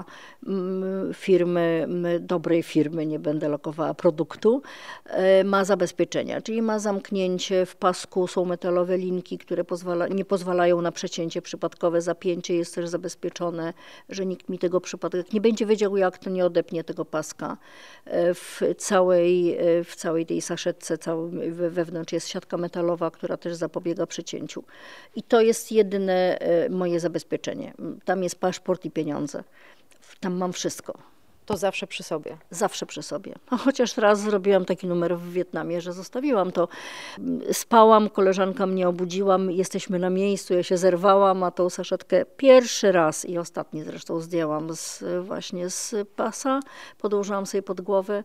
firmy, dobrej firmy, nie będę lokowała produktu, ma zabezpieczenia, czyli ma zamknięcie w pasku, są metalowe linki, które nie pozwalają na przecięcie przypadkowe, zapięcie jest też zabezpieczone, że nikt mi tego przypadek nie będzie wiedział, jak to nie odepnie tego paska. W całej tej saszetce wewnątrz jest siatka metalowa, która też zapobiega przecięciu. I to jest jedyne moje zabezpieczenie. Tam jest paszport i pieniądze. Tam mam wszystko. To zawsze przy sobie? Zawsze przy sobie. No, chociaż raz zrobiłam taki numer w Wietnamie, że zostawiłam to. Spałam, koleżanka mnie obudziła, jesteśmy na miejscu, ja się zerwałam, a tą saszetkę pierwszy raz i ostatni zresztą zdjęłam właśnie z pasa, podłożyłam sobie pod głowę.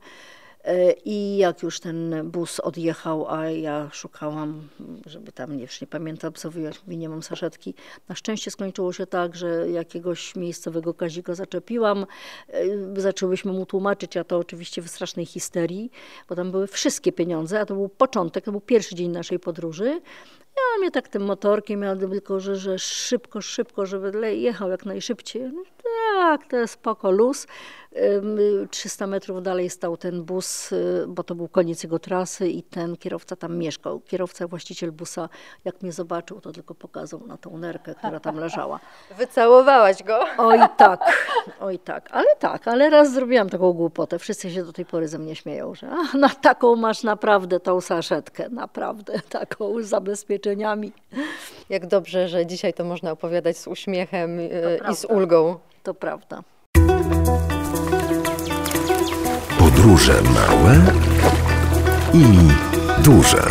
I jak już ten bus odjechał, a ja szukałam, żeby tam, nie pamiętam co wyjąć, mówię, nie mam saszetki. Na szczęście skończyło się tak, że jakiegoś miejscowego kazika zaczepiłam. Zaczęłyśmy mu tłumaczyć, a to oczywiście w strasznej histerii, bo tam były wszystkie pieniądze, a to był początek, to był pierwszy dzień naszej podróży. Ja mnie tak tym motorkiem, ja tylko, że szybko, żeby jechał jak najszybciej. No, tak, to jest spoko, luz. 300 metrów dalej stał ten bus, bo to był koniec jego trasy i ten kierowca tam mieszkał. Kierowca, właściciel busa, jak mnie zobaczył, to tylko pokazał na tą nerkę, która tam leżała. Wycałowałaś go? Oj tak, ale raz zrobiłam taką głupotę. Wszyscy się do tej pory ze mnie śmieją, że na taką masz naprawdę tą saszetkę, naprawdę taką z zabezpieczeniami. Jak dobrze, że dzisiaj to można opowiadać z uśmiechem i z ulgą. To prawda. Podróże małe i duże.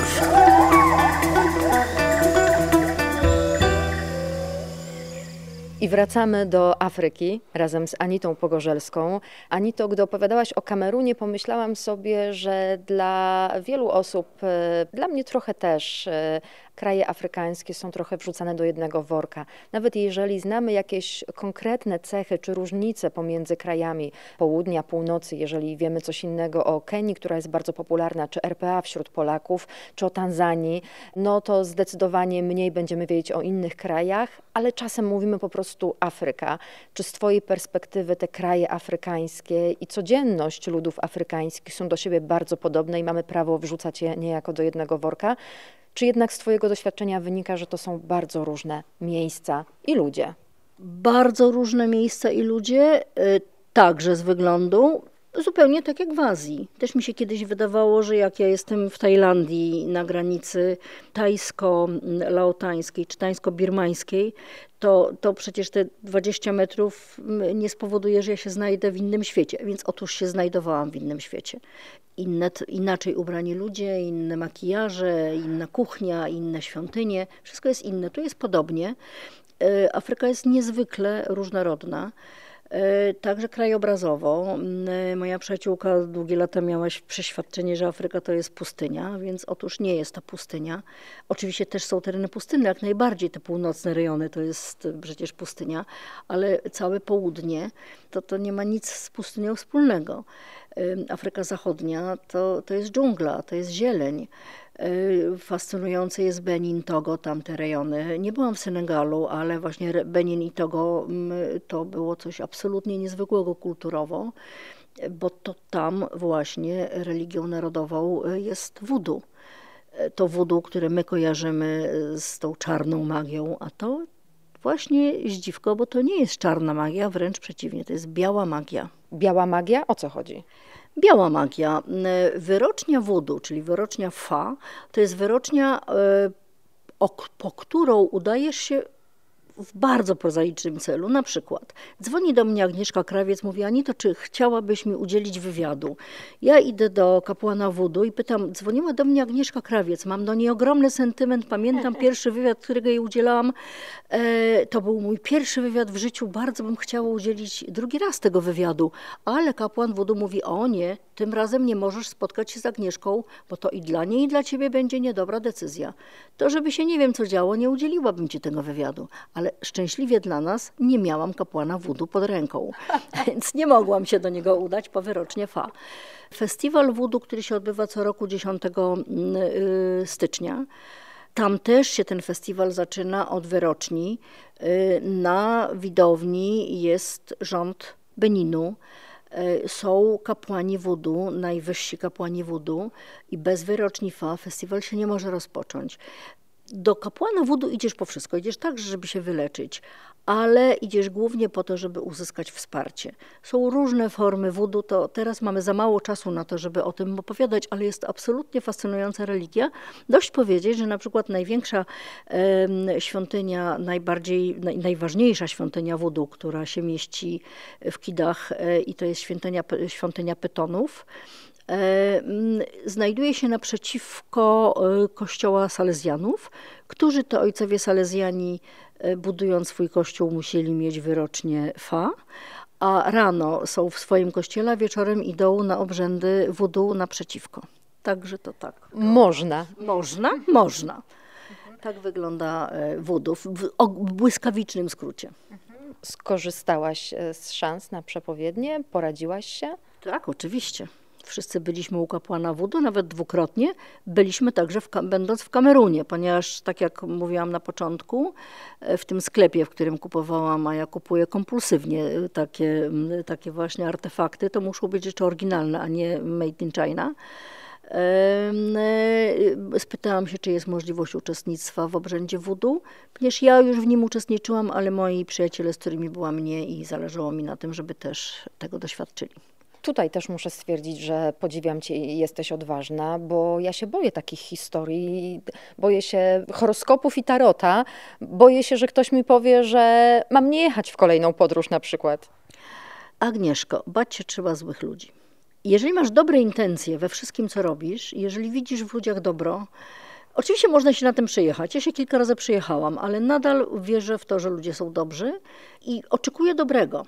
I wracamy do Afryki razem z Anitą Pogorzelską. Anito, gdy opowiadałaś o Kamerunie, pomyślałam sobie, że dla wielu osób, dla mnie trochę też, kraje afrykańskie są trochę wrzucane do jednego worka. Nawet jeżeli znamy jakieś konkretne cechy czy różnice pomiędzy krajami południa, północy, jeżeli wiemy coś innego o Kenii, która jest bardzo popularna, czy RPA wśród Polaków, czy o Tanzanii, no to zdecydowanie mniej będziemy wiedzieć o innych krajach, ale czasem mówimy po prostu Afryka. Czy z twojej perspektywy te kraje afrykańskie i codzienność ludów afrykańskich są do siebie bardzo podobne i mamy prawo wrzucać je niejako do jednego worka? Czy jednak z twojego doświadczenia wynika, że to są bardzo różne miejsca i ludzie? Bardzo różne miejsca i ludzie, także z wyglądu, zupełnie tak jak w Azji. Też mi się kiedyś wydawało, że jak ja jestem w Tajlandii na granicy tajsko-laotańskiej czy tajsko-birmańskiej, to przecież te 20 metrów nie spowoduje, że ja się znajdę w innym świecie. Więc otóż się znajdowałam w innym świecie. Inaczej ubrani ludzie, inne makijaże, inna kuchnia, inne świątynie. Wszystko jest inne. Tu jest podobnie. Afryka jest niezwykle różnorodna. Także krajobrazowo. Moja przyjaciółka długie lata miała przeświadczenie, że Afryka to jest pustynia, więc otóż nie jest to pustynia. Oczywiście też są tereny pustynne, jak najbardziej te północne rejony to jest przecież pustynia, ale całe południe to nie ma nic z pustynią wspólnego. Afryka Zachodnia to jest dżungla, to jest zieleń. Fascynujące jest Benin, Togo, tamte rejony. Nie byłam w Senegalu, ale właśnie Benin i Togo to było coś absolutnie niezwykłego kulturowo, bo to tam właśnie religią narodową jest voodoo. to voodoo, które my kojarzymy z tą czarną magią, a to właśnie zdziwko, bo to nie jest czarna magia, wręcz przeciwnie, to jest biała magia. Biała magia? O co chodzi? Biała magia. Wyrocznia voodoo, czyli wyrocznia fa, to jest wyrocznia, po którą udajesz się w bardzo prozaicznym celu. Na przykład dzwoni do mnie Agnieszka Krawiec, mówi: Anito, czy chciałabyś mi udzielić wywiadu? Ja idę do kapłana voodoo i pytam, dzwoniła do mnie Agnieszka Krawiec, mam do niej ogromny sentyment, pamiętam pierwszy wywiad, którego jej udzielałam. To był mój pierwszy wywiad w życiu, bardzo bym chciała udzielić drugi raz tego wywiadu, ale kapłan voodoo mówi: o nie, tym razem nie możesz spotkać się z Agnieszką, bo to i dla niej, i dla ciebie będzie niedobra decyzja. To, żeby się nie wiem co działo, nie udzieliłabym ci tego wywiadu, ale szczęśliwie dla nas nie miałam kapłana voodoo pod ręką, więc nie mogłam się do niego udać po wyrocznie fa. Festiwal voodoo, który się odbywa co roku 10 stycznia, tam też się ten festiwal zaczyna od wyroczni. Na widowni jest rząd Beninu. Są kapłani voodoo, najwyżsi kapłani voodoo i bez wyroczni fa festiwal się nie może rozpocząć. Do kapłana voodoo idziesz po wszystko, idziesz tak, żeby się wyleczyć, ale idziesz głównie po to, żeby uzyskać wsparcie. Są różne formy voodoo, to teraz mamy za mało czasu na to, żeby o tym opowiadać, ale jest to absolutnie fascynująca religia. Dość powiedzieć, że na przykład największa świątynia, najważniejsza świątynia voodoo, która się mieści w Kidach, i to jest świątynia Pytonów, znajduje się naprzeciwko kościoła Salezjanów, którzy to ojcowie Salezjani, budując swój kościół, musieli mieć wyrocznie fa, a rano są w swoim kościele, a wieczorem idą na obrzędy voodoo naprzeciwko. Także to tak. Można. Można. Tak wygląda voodoo w błyskawicznym skrócie. Skorzystałaś z szans na przepowiednie? Poradziłaś się? Tak, oczywiście. Wszyscy byliśmy u kapłana voodoo, nawet dwukrotnie. Byliśmy także będąc w Kamerunie, ponieważ, tak jak mówiłam na początku, w tym sklepie, w którym kupowałam, a ja kupuję kompulsywnie takie właśnie artefakty, to muszą być rzeczy oryginalne, a nie made in China. Spytałam się, czy jest możliwość uczestnictwa w obrzędzie voodoo, ponieważ ja już w nim uczestniczyłam, ale moi przyjaciele, z którymi byłam, nie, i zależało mi na tym, żeby też tego doświadczyli. Tutaj też muszę stwierdzić, że podziwiam cię i jesteś odważna, bo ja się boję takich historii, boję się horoskopów i tarota, boję się, że ktoś mi powie, że mam nie jechać w kolejną podróż na przykład. Agnieszko, bać się trzeba złych ludzi. Jeżeli masz dobre intencje we wszystkim, co robisz, jeżeli widzisz w ludziach dobro, oczywiście można się na tym przejechać. Ja się kilka razy przejechałam, ale nadal wierzę w to, że ludzie są dobrzy i oczekuję dobrego.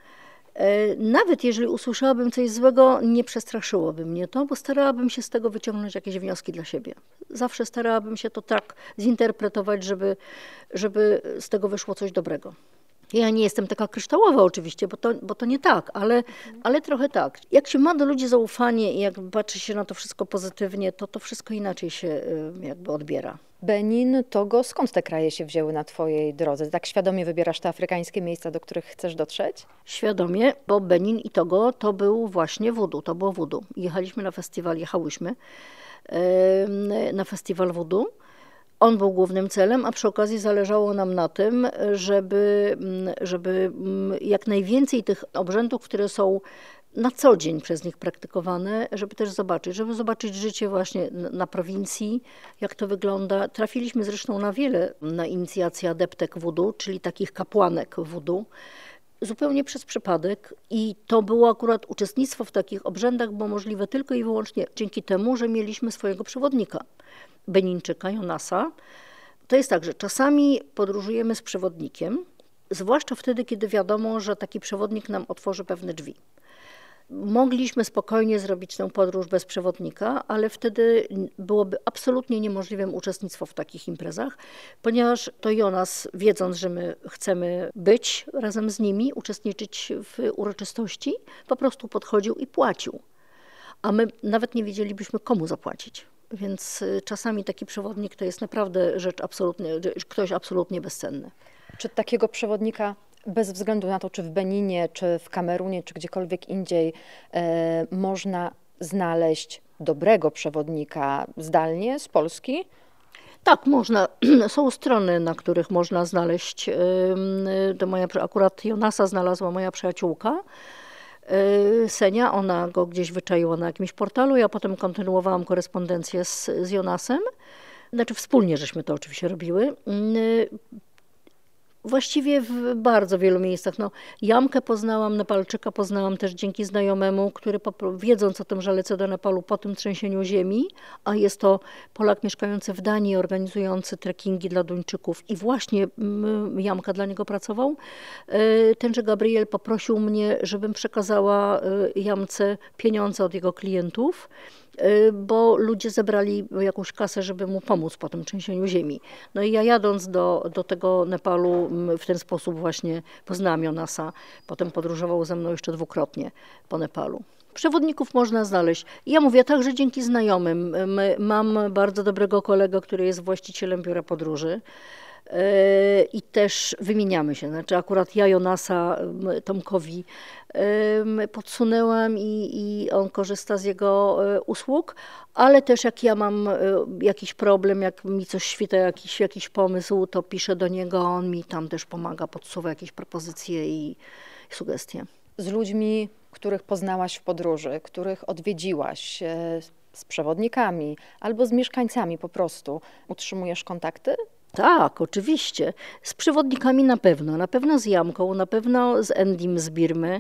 Nawet jeżeli usłyszałabym coś złego, nie przestraszyłoby mnie to, bo starałabym się z tego wyciągnąć jakieś wnioski dla siebie. Zawsze starałabym się to tak zinterpretować, żeby z tego wyszło coś dobrego. Ja nie jestem taka kryształowa oczywiście, bo to nie tak, ale trochę tak. Jak się ma do ludzi zaufanie i jak patrzy się na to wszystko pozytywnie, to wszystko inaczej się jakby odbiera. Benin, Togo, skąd te kraje się wzięły na twojej drodze? Tak świadomie wybierasz te afrykańskie miejsca, do których chcesz dotrzeć? Świadomie, bo Benin i Togo to był właśnie voodoo, to było voodoo. Jechałyśmy na festiwal voodoo. On był głównym celem, a przy okazji zależało nam na tym, żeby jak najwięcej tych obrzędów, które są na co dzień przez nich praktykowane, żeby zobaczyć życie właśnie na prowincji, jak to wygląda. Trafiliśmy zresztą na inicjację adeptek voodoo, czyli takich kapłanek voodoo, zupełnie przez przypadek, i to było akurat uczestnictwo w takich obrzędach było możliwe tylko i wyłącznie dzięki temu, że mieliśmy swojego przewodnika, Benińczyka, Jonasa. To jest tak, że czasami podróżujemy z przewodnikiem, zwłaszcza wtedy, kiedy wiadomo, że taki przewodnik nam otworzy pewne drzwi. Mogliśmy spokojnie zrobić tę podróż bez przewodnika, ale wtedy byłoby absolutnie niemożliwym uczestnictwo w takich imprezach, ponieważ to Jonas, wiedząc, że my chcemy być razem z nimi, uczestniczyć w uroczystości, po prostu podchodził i płacił. A my nawet nie wiedzielibyśmy, komu zapłacić. Więc czasami taki przewodnik to jest naprawdę ktoś absolutnie bezcenny. Czy takiego przewodnika, bez względu na to, czy w Beninie, czy w Kamerunie, czy gdziekolwiek indziej, można znaleźć dobrego przewodnika zdalnie z Polski? Tak, można. Są strony, na których można znaleźć, akurat Jonasa znalazła moja przyjaciółka, Senia, ona go gdzieś wyczaiła na jakimś portalu, ja potem kontynuowałam korespondencję z Jonasem. Znaczy wspólnie żeśmy to oczywiście robiły. Właściwie w bardzo wielu miejscach. No, Jamkę poznałam, Nepalczyka poznałam też dzięki znajomemu, który wiedząc o tym, że lecę do Nepalu po tym trzęsieniu ziemi, a jest to Polak mieszkający w Danii, organizujący trekkingi dla Duńczyków i właśnie Jamka dla niego pracował, tenże Gabriel poprosił mnie, żebym przekazała Jamce pieniądze od jego klientów, bo ludzie zebrali jakąś kasę, żeby mu pomóc po tym trzęsieniu ziemi. No i ja jadąc do tego Nepalu w ten sposób właśnie poznałam Jonasa. Potem podróżował ze mną jeszcze dwukrotnie po Nepalu. Przewodników można znaleźć. Ja mówię także dzięki znajomym. Mam bardzo dobrego kolegę, który jest właścicielem biura podróży. I też wymieniamy się. Znaczy akurat ja Jonasa Tomkowi podsunęłam i on korzysta z jego usług, ale też jak ja mam jakiś problem, jak mi coś świta, jakiś pomysł, to piszę do niego, on mi tam też pomaga, podsuwa jakieś propozycje i sugestie. Z ludźmi, których poznałaś w podróży, których odwiedziłaś, z przewodnikami albo z mieszkańcami po prostu, utrzymujesz kontakty? Tak, oczywiście. Z przewodnikami na pewno z Jamką, na pewno z Endym z Birmy,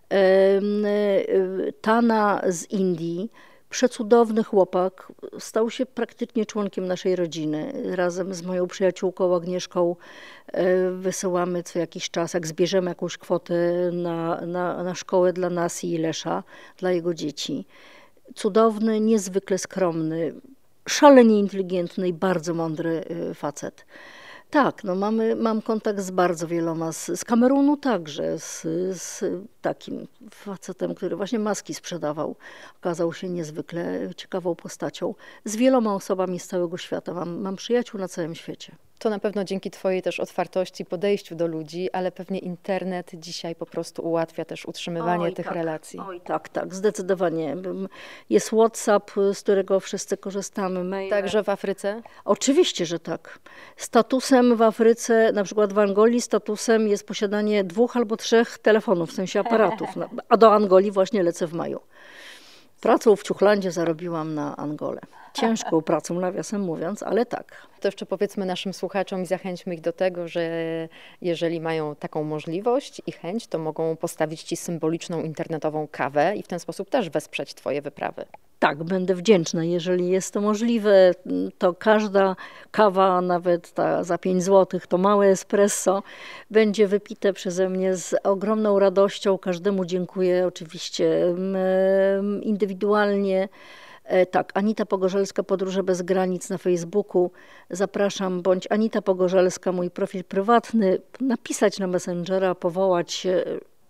Tana z Indii. Przecudowny chłopak, stał się praktycznie członkiem naszej rodziny. Razem z moją przyjaciółką Agnieszką wysyłamy co jakiś czas, jak zbierzemy jakąś kwotę na szkołę dla nas i Lesza, dla jego dzieci. Cudowny, niezwykle skromny, szalenie inteligentny i bardzo mądry facet. Tak, no mam kontakt z bardzo wieloma, z Kamerunu także, z takim facetem, który właśnie maski sprzedawał. Okazał się niezwykle ciekawą postacią. Z wieloma osobami z całego świata. Mam przyjaciół na całym świecie. To na pewno dzięki twojej też otwartości, podejściu do ludzi, ale pewnie internet dzisiaj po prostu ułatwia też utrzymywanie tych relacji. Oj, tak, zdecydowanie. Jest WhatsApp, z którego wszyscy korzystamy. Maile. Także w Afryce? Oczywiście, że tak. Statusem w Afryce, na przykład w Angolii, statusem jest posiadanie 2 albo 3 telefonów, w sensie aparatów. A do Angolii właśnie lecę w maju. Pracą w Ciuchlandzie zarobiłam na Angolę. Ciężką pracą, nawiasem mówiąc, ale tak. To jeszcze powiedzmy naszym słuchaczom i zachęćmy ich do tego, że jeżeli mają taką możliwość i chęć, to mogą postawić ci symboliczną internetową kawę i w ten sposób też wesprzeć twoje wyprawy. Tak, będę wdzięczna. Jeżeli jest to możliwe, to każda kawa, nawet ta za 5 zł, to małe espresso, będzie wypite przeze mnie z ogromną radością. Każdemu dziękuję oczywiście indywidualnie. Tak, Anita Pogorzelska, Podróże bez granic na Facebooku. Zapraszam, bądź Anita Pogorzelska, mój profil prywatny, napisać na Messengera, powołać się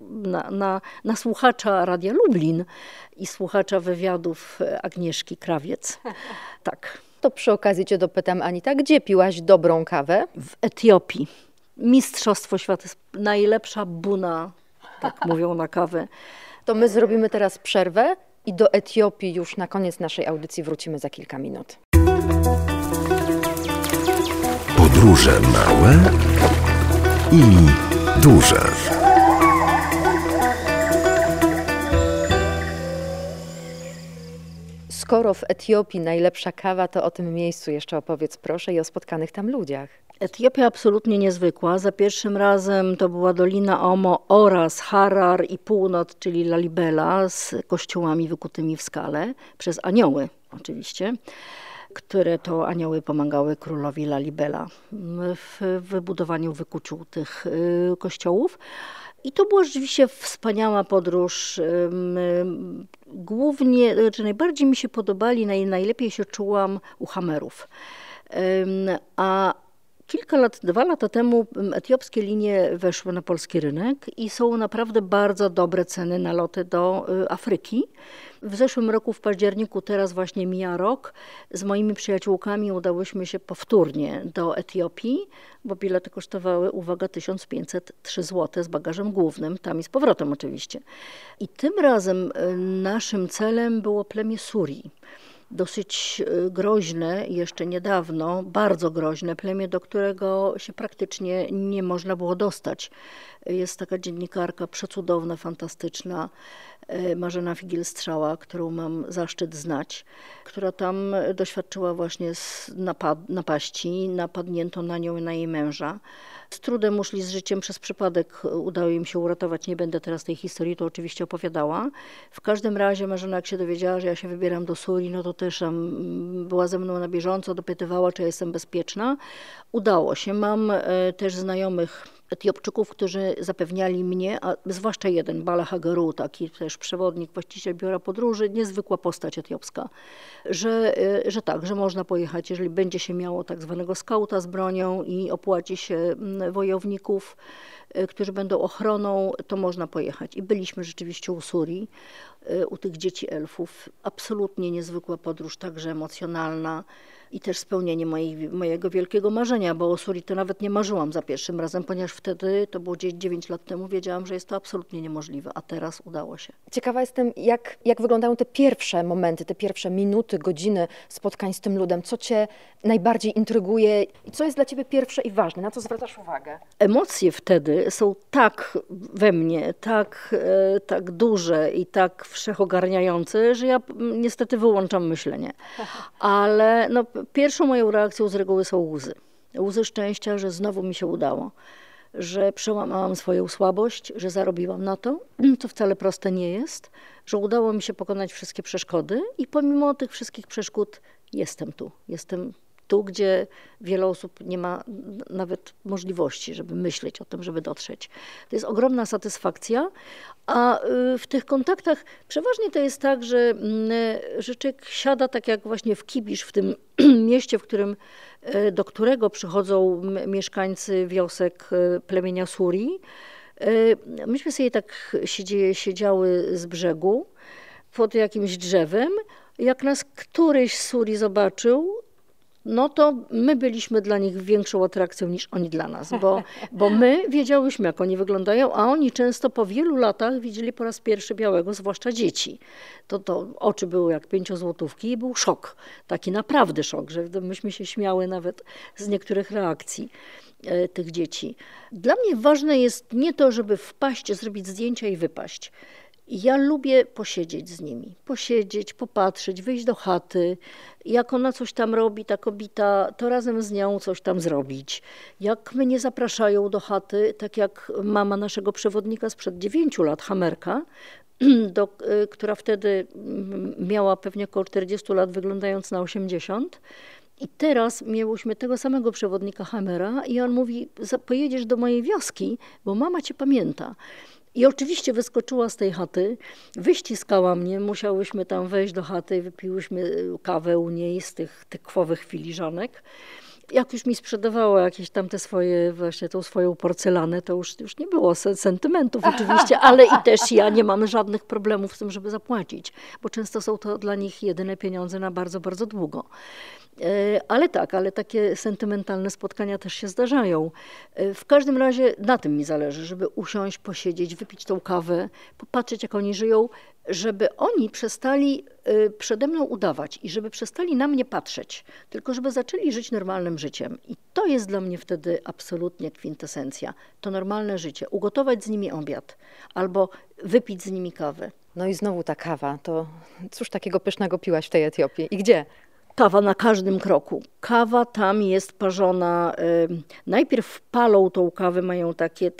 na słuchacza Radia Lublin i słuchacza wywiadów Agnieszki Krawiec. Tak. To przy okazji cię dopytam, Anita, gdzie piłaś dobrą kawę? W Etiopii. Mistrzostwo świata, najlepsza buna, tak mówią na kawę. To my zrobimy teraz przerwę i do Etiopii już na koniec naszej audycji wrócimy za kilka minut. Podróże małe i duże. Skoro w Etiopii najlepsza kawa, to o tym miejscu jeszcze opowiedz proszę i o spotkanych tam ludziach. Etiopia absolutnie niezwykła. Za pierwszym razem to była Dolina Omo oraz Harar i północ, czyli Lalibela z kościołami wykutymi w skale przez anioły oczywiście, które to anioły pomagały królowi Lalibela w wybudowaniu, wykuciu tych kościołów. I to była rzeczywiście wspaniała podróż. Głównie, czy najbardziej mi się podobali, najlepiej się czułam u Hamerów. A 2 lata temu etiopskie linie weszły na polski rynek i są naprawdę bardzo dobre ceny na loty do Afryki. W zeszłym roku w październiku, teraz właśnie mija rok, z moimi przyjaciółkami udałyśmy się powtórnie do Etiopii, bo bilety kosztowały, uwaga, 1503 zł z bagażem głównym, tam i z powrotem oczywiście. I tym razem naszym celem było plemię Suri. Dosyć groźne jeszcze niedawno, bardzo groźne plemię, do którego się praktycznie nie można było dostać. Jest taka dziennikarka przecudowna, fantastyczna, Marzena Figiel-Strzała, którą mam zaszczyt znać, która tam doświadczyła właśnie napaści, napadnięto na nią i na jej męża. Z trudem uszli z życiem, przez przypadek udało im się uratować. Nie będę teraz tej historii to oczywiście opowiadała. W każdym razie Marzena, jak się dowiedziała, że ja się wybieram do Suri, no to też była ze mną na bieżąco, dopytywała, czy ja jestem bezpieczna. Udało się. Mam też znajomych Etiopczyków, którzy zapewniali mnie, a zwłaszcza jeden, Bala Hageru, taki też przewodnik, właściciel biura podróży, niezwykła postać etiopska, że tak, że można pojechać, jeżeli będzie się miało tak zwanego skauta z bronią i opłaci się wojowników, którzy będą ochroną, to można pojechać. I byliśmy rzeczywiście u Suri, u tych dzieci elfów. Absolutnie niezwykła podróż, także emocjonalna. I też spełnienie mojego wielkiego marzenia, bo o Suri to nawet nie marzyłam za pierwszym razem, ponieważ wtedy, to było gdzieś 9 lat temu, wiedziałam, że jest to absolutnie niemożliwe, a teraz udało się. Ciekawa jestem, jak wyglądają te pierwsze momenty, te pierwsze minuty, godziny spotkań z tym ludem. Co cię najbardziej intryguje i co jest dla ciebie pierwsze i ważne? Na co zwracasz uwagę? Emocje wtedy są tak we mnie, tak duże i tak wszechogarniające, że ja niestety wyłączam myślenie. Ale no, pierwszą moją reakcją z reguły są łzy. Łzy szczęścia, że znowu mi się udało, że przełamałam swoją słabość, że zarobiłam na to, co wcale proste nie jest, że udało mi się pokonać wszystkie przeszkody i pomimo tych wszystkich przeszkód jestem tu. Jestem tu, gdzie wiele osób nie ma nawet możliwości, żeby myśleć o tym, żeby dotrzeć. To jest ogromna satysfakcja, a w tych kontaktach przeważnie to jest tak, że człowiek siada tak jak właśnie w Kibisz, w tym mieście, do którego przychodzą mieszkańcy wiosek plemienia Suri. Myśmy sobie tak siedziały z brzegu pod jakimś drzewem. Jak nas któryś z Suri zobaczył, no to my byliśmy dla nich większą atrakcją niż oni dla nas, bo my wiedziałyśmy, jak oni wyglądają, a oni często po wielu latach widzieli po raz pierwszy białego, zwłaszcza dzieci. To oczy były jak 5-złotówki i był szok, taki naprawdę szok, że myśmy się śmiały nawet z niektórych reakcji tych dzieci. Dla mnie ważne jest nie to, żeby wpaść, zrobić zdjęcia i wypaść. Ja lubię posiedzieć z nimi, popatrzeć, wyjść do chaty. Jak ona coś tam robi, ta kobieta, to razem z nią coś tam zrobić. Jak mnie zapraszają do chaty, tak jak mama naszego przewodnika sprzed 9 lat, Hamerka, która wtedy miała pewnie około 40 lat, wyglądając na 80. I teraz miałyśmy tego samego przewodnika Hamera i on mówi, pojedziesz do mojej wioski, bo mama cię pamięta. I oczywiście wyskoczyła z tej chaty, wyściskała mnie, musiałyśmy tam wejść do chaty, wypiłyśmy kawę u niej z tych tykwowych filiżanek. Jak już mi sprzedawała jakieś tam te swoje, właśnie tą swoją porcelanę, to już nie było sentymentów oczywiście, ale i też ja nie mam żadnych problemów z tym, żeby zapłacić, bo często są to dla nich jedyne pieniądze na bardzo, bardzo długo. Ale takie sentymentalne spotkania też się zdarzają. W każdym razie na tym mi zależy, żeby usiąść, posiedzieć, wypić tą kawę, popatrzeć jak oni żyją, żeby oni przestali przede mną udawać i żeby przestali na mnie patrzeć, tylko żeby zaczęli żyć normalnym życiem. I to jest dla mnie wtedy absolutnie kwintesencja. To normalne życie. Ugotować z nimi obiad albo wypić z nimi kawę. No i znowu ta kawa. To cóż takiego pysznego piłaś w tej Etiopii i gdzie? Kawa na każdym kroku. Kawa tam jest parzona. Najpierw palą tą kawę, mają takie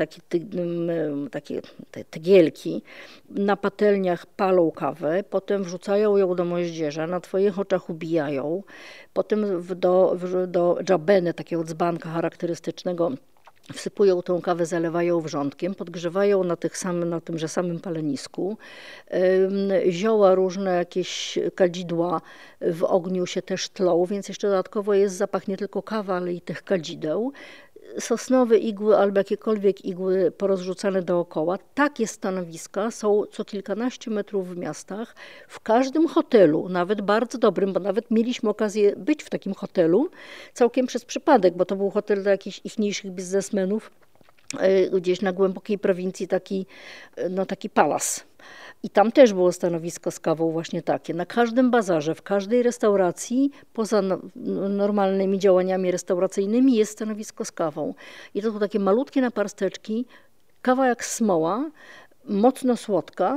tygielki. Na patelniach palą kawę, potem wrzucają ją do moździerza, na twoich oczach ubijają. Potem do dżabeny, takiego dzbanka charakterystycznego, wsypują tą kawę, zalewają wrzątkiem, podgrzewają na tymże samym palenisku. Zioła różne, jakieś kadzidła w ogniu się też tlą, więc jeszcze dodatkowo jest zapach nie tylko kawy, ale i tych kadzideł. Sosnowe igły albo jakiekolwiek igły porozrzucane dookoła. Takie stanowiska są co kilkanaście metrów w miastach. W każdym hotelu, nawet bardzo dobrym, bo nawet mieliśmy okazję być w takim hotelu, całkiem przez przypadek, bo to był hotel dla jakichś ichniejszych biznesmenów, gdzieś na głębokiej prowincji, taki palas. I tam też było stanowisko z kawą właśnie takie. Na każdym bazarze, w każdej restauracji, poza normalnymi działaniami restauracyjnymi, jest stanowisko z kawą. I to są takie malutkie naparsteczki, kawa jak smoła, mocno słodka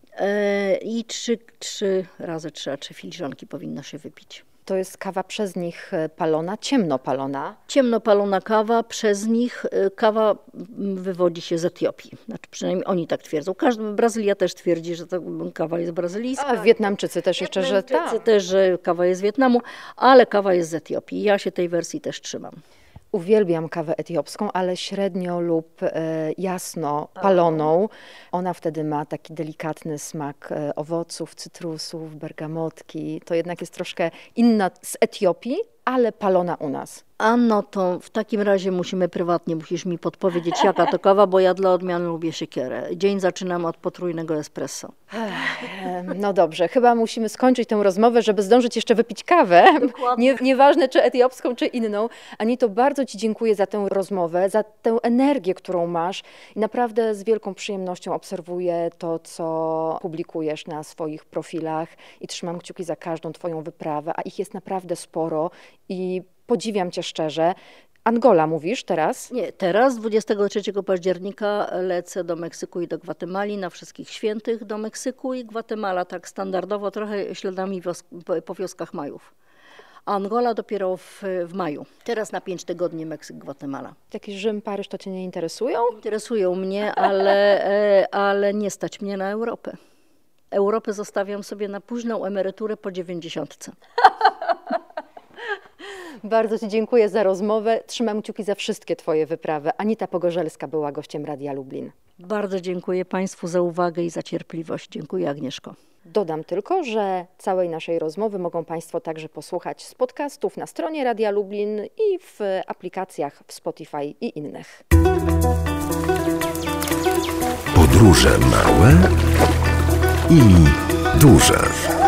i trzy filiżanki powinno się wypić. To jest kawa przez nich palona, ciemno palona. Ciemno palona kawa, przez nich kawa wywodzi się z Etiopii. Znaczy przynajmniej oni tak twierdzą. Brazylia też twierdzi, że ta kawa jest brazylijska. A Wietnamczycy też jeszcze, że tak. Też, że kawa jest z Wietnamu, ale kawa jest z Etiopii. Ja się tej wersji też trzymam. Uwielbiam kawę etiopską, ale średnio lub jasno paloną. Ona wtedy ma taki delikatny smak owoców, cytrusów, bergamotki. To jednak jest troszkę inna z Etiopii, ale palona u nas. No to w takim razie musisz mi podpowiedzieć, jaka to kawa, bo ja dla odmiany lubię siekierę. Dzień zaczynam od potrójnego espresso. No dobrze, chyba musimy skończyć tę rozmowę, żeby zdążyć jeszcze wypić kawę. Nieważne czy etiopską, czy inną. Anito, bardzo Ci dziękuję za tę rozmowę, za tę energię, którą masz. I naprawdę z wielką przyjemnością obserwuję to, co publikujesz na swoich profilach i trzymam kciuki za każdą Twoją wyprawę, a ich jest naprawdę sporo i podziwiam Cię szczerze. Angola mówisz teraz? Nie, teraz 23 października lecę do Meksyku i do Gwatemali, na Wszystkich Świętych do Meksyku i Gwatemala, tak standardowo, trochę śladami po wioskach Majów. A Angola dopiero w maju. Teraz na 5 tygodni Meksyk, Gwatemala. Jakiś Rzym, Paryż to Cię nie interesują? Interesują mnie, ale nie stać mnie na Europę. Europę zostawiam sobie na późną emeryturę po 90. Bardzo Ci dziękuję za rozmowę. Trzymam kciuki za wszystkie Twoje wyprawy. Anita Pogorzelska była gościem Radia Lublin. Bardzo dziękuję Państwu za uwagę i za cierpliwość. Dziękuję, Agnieszko. Dodam tylko, że całej naszej rozmowy mogą Państwo także posłuchać z podcastów na stronie Radia Lublin i w aplikacjach w Spotify i innych. Podróże małe i duże.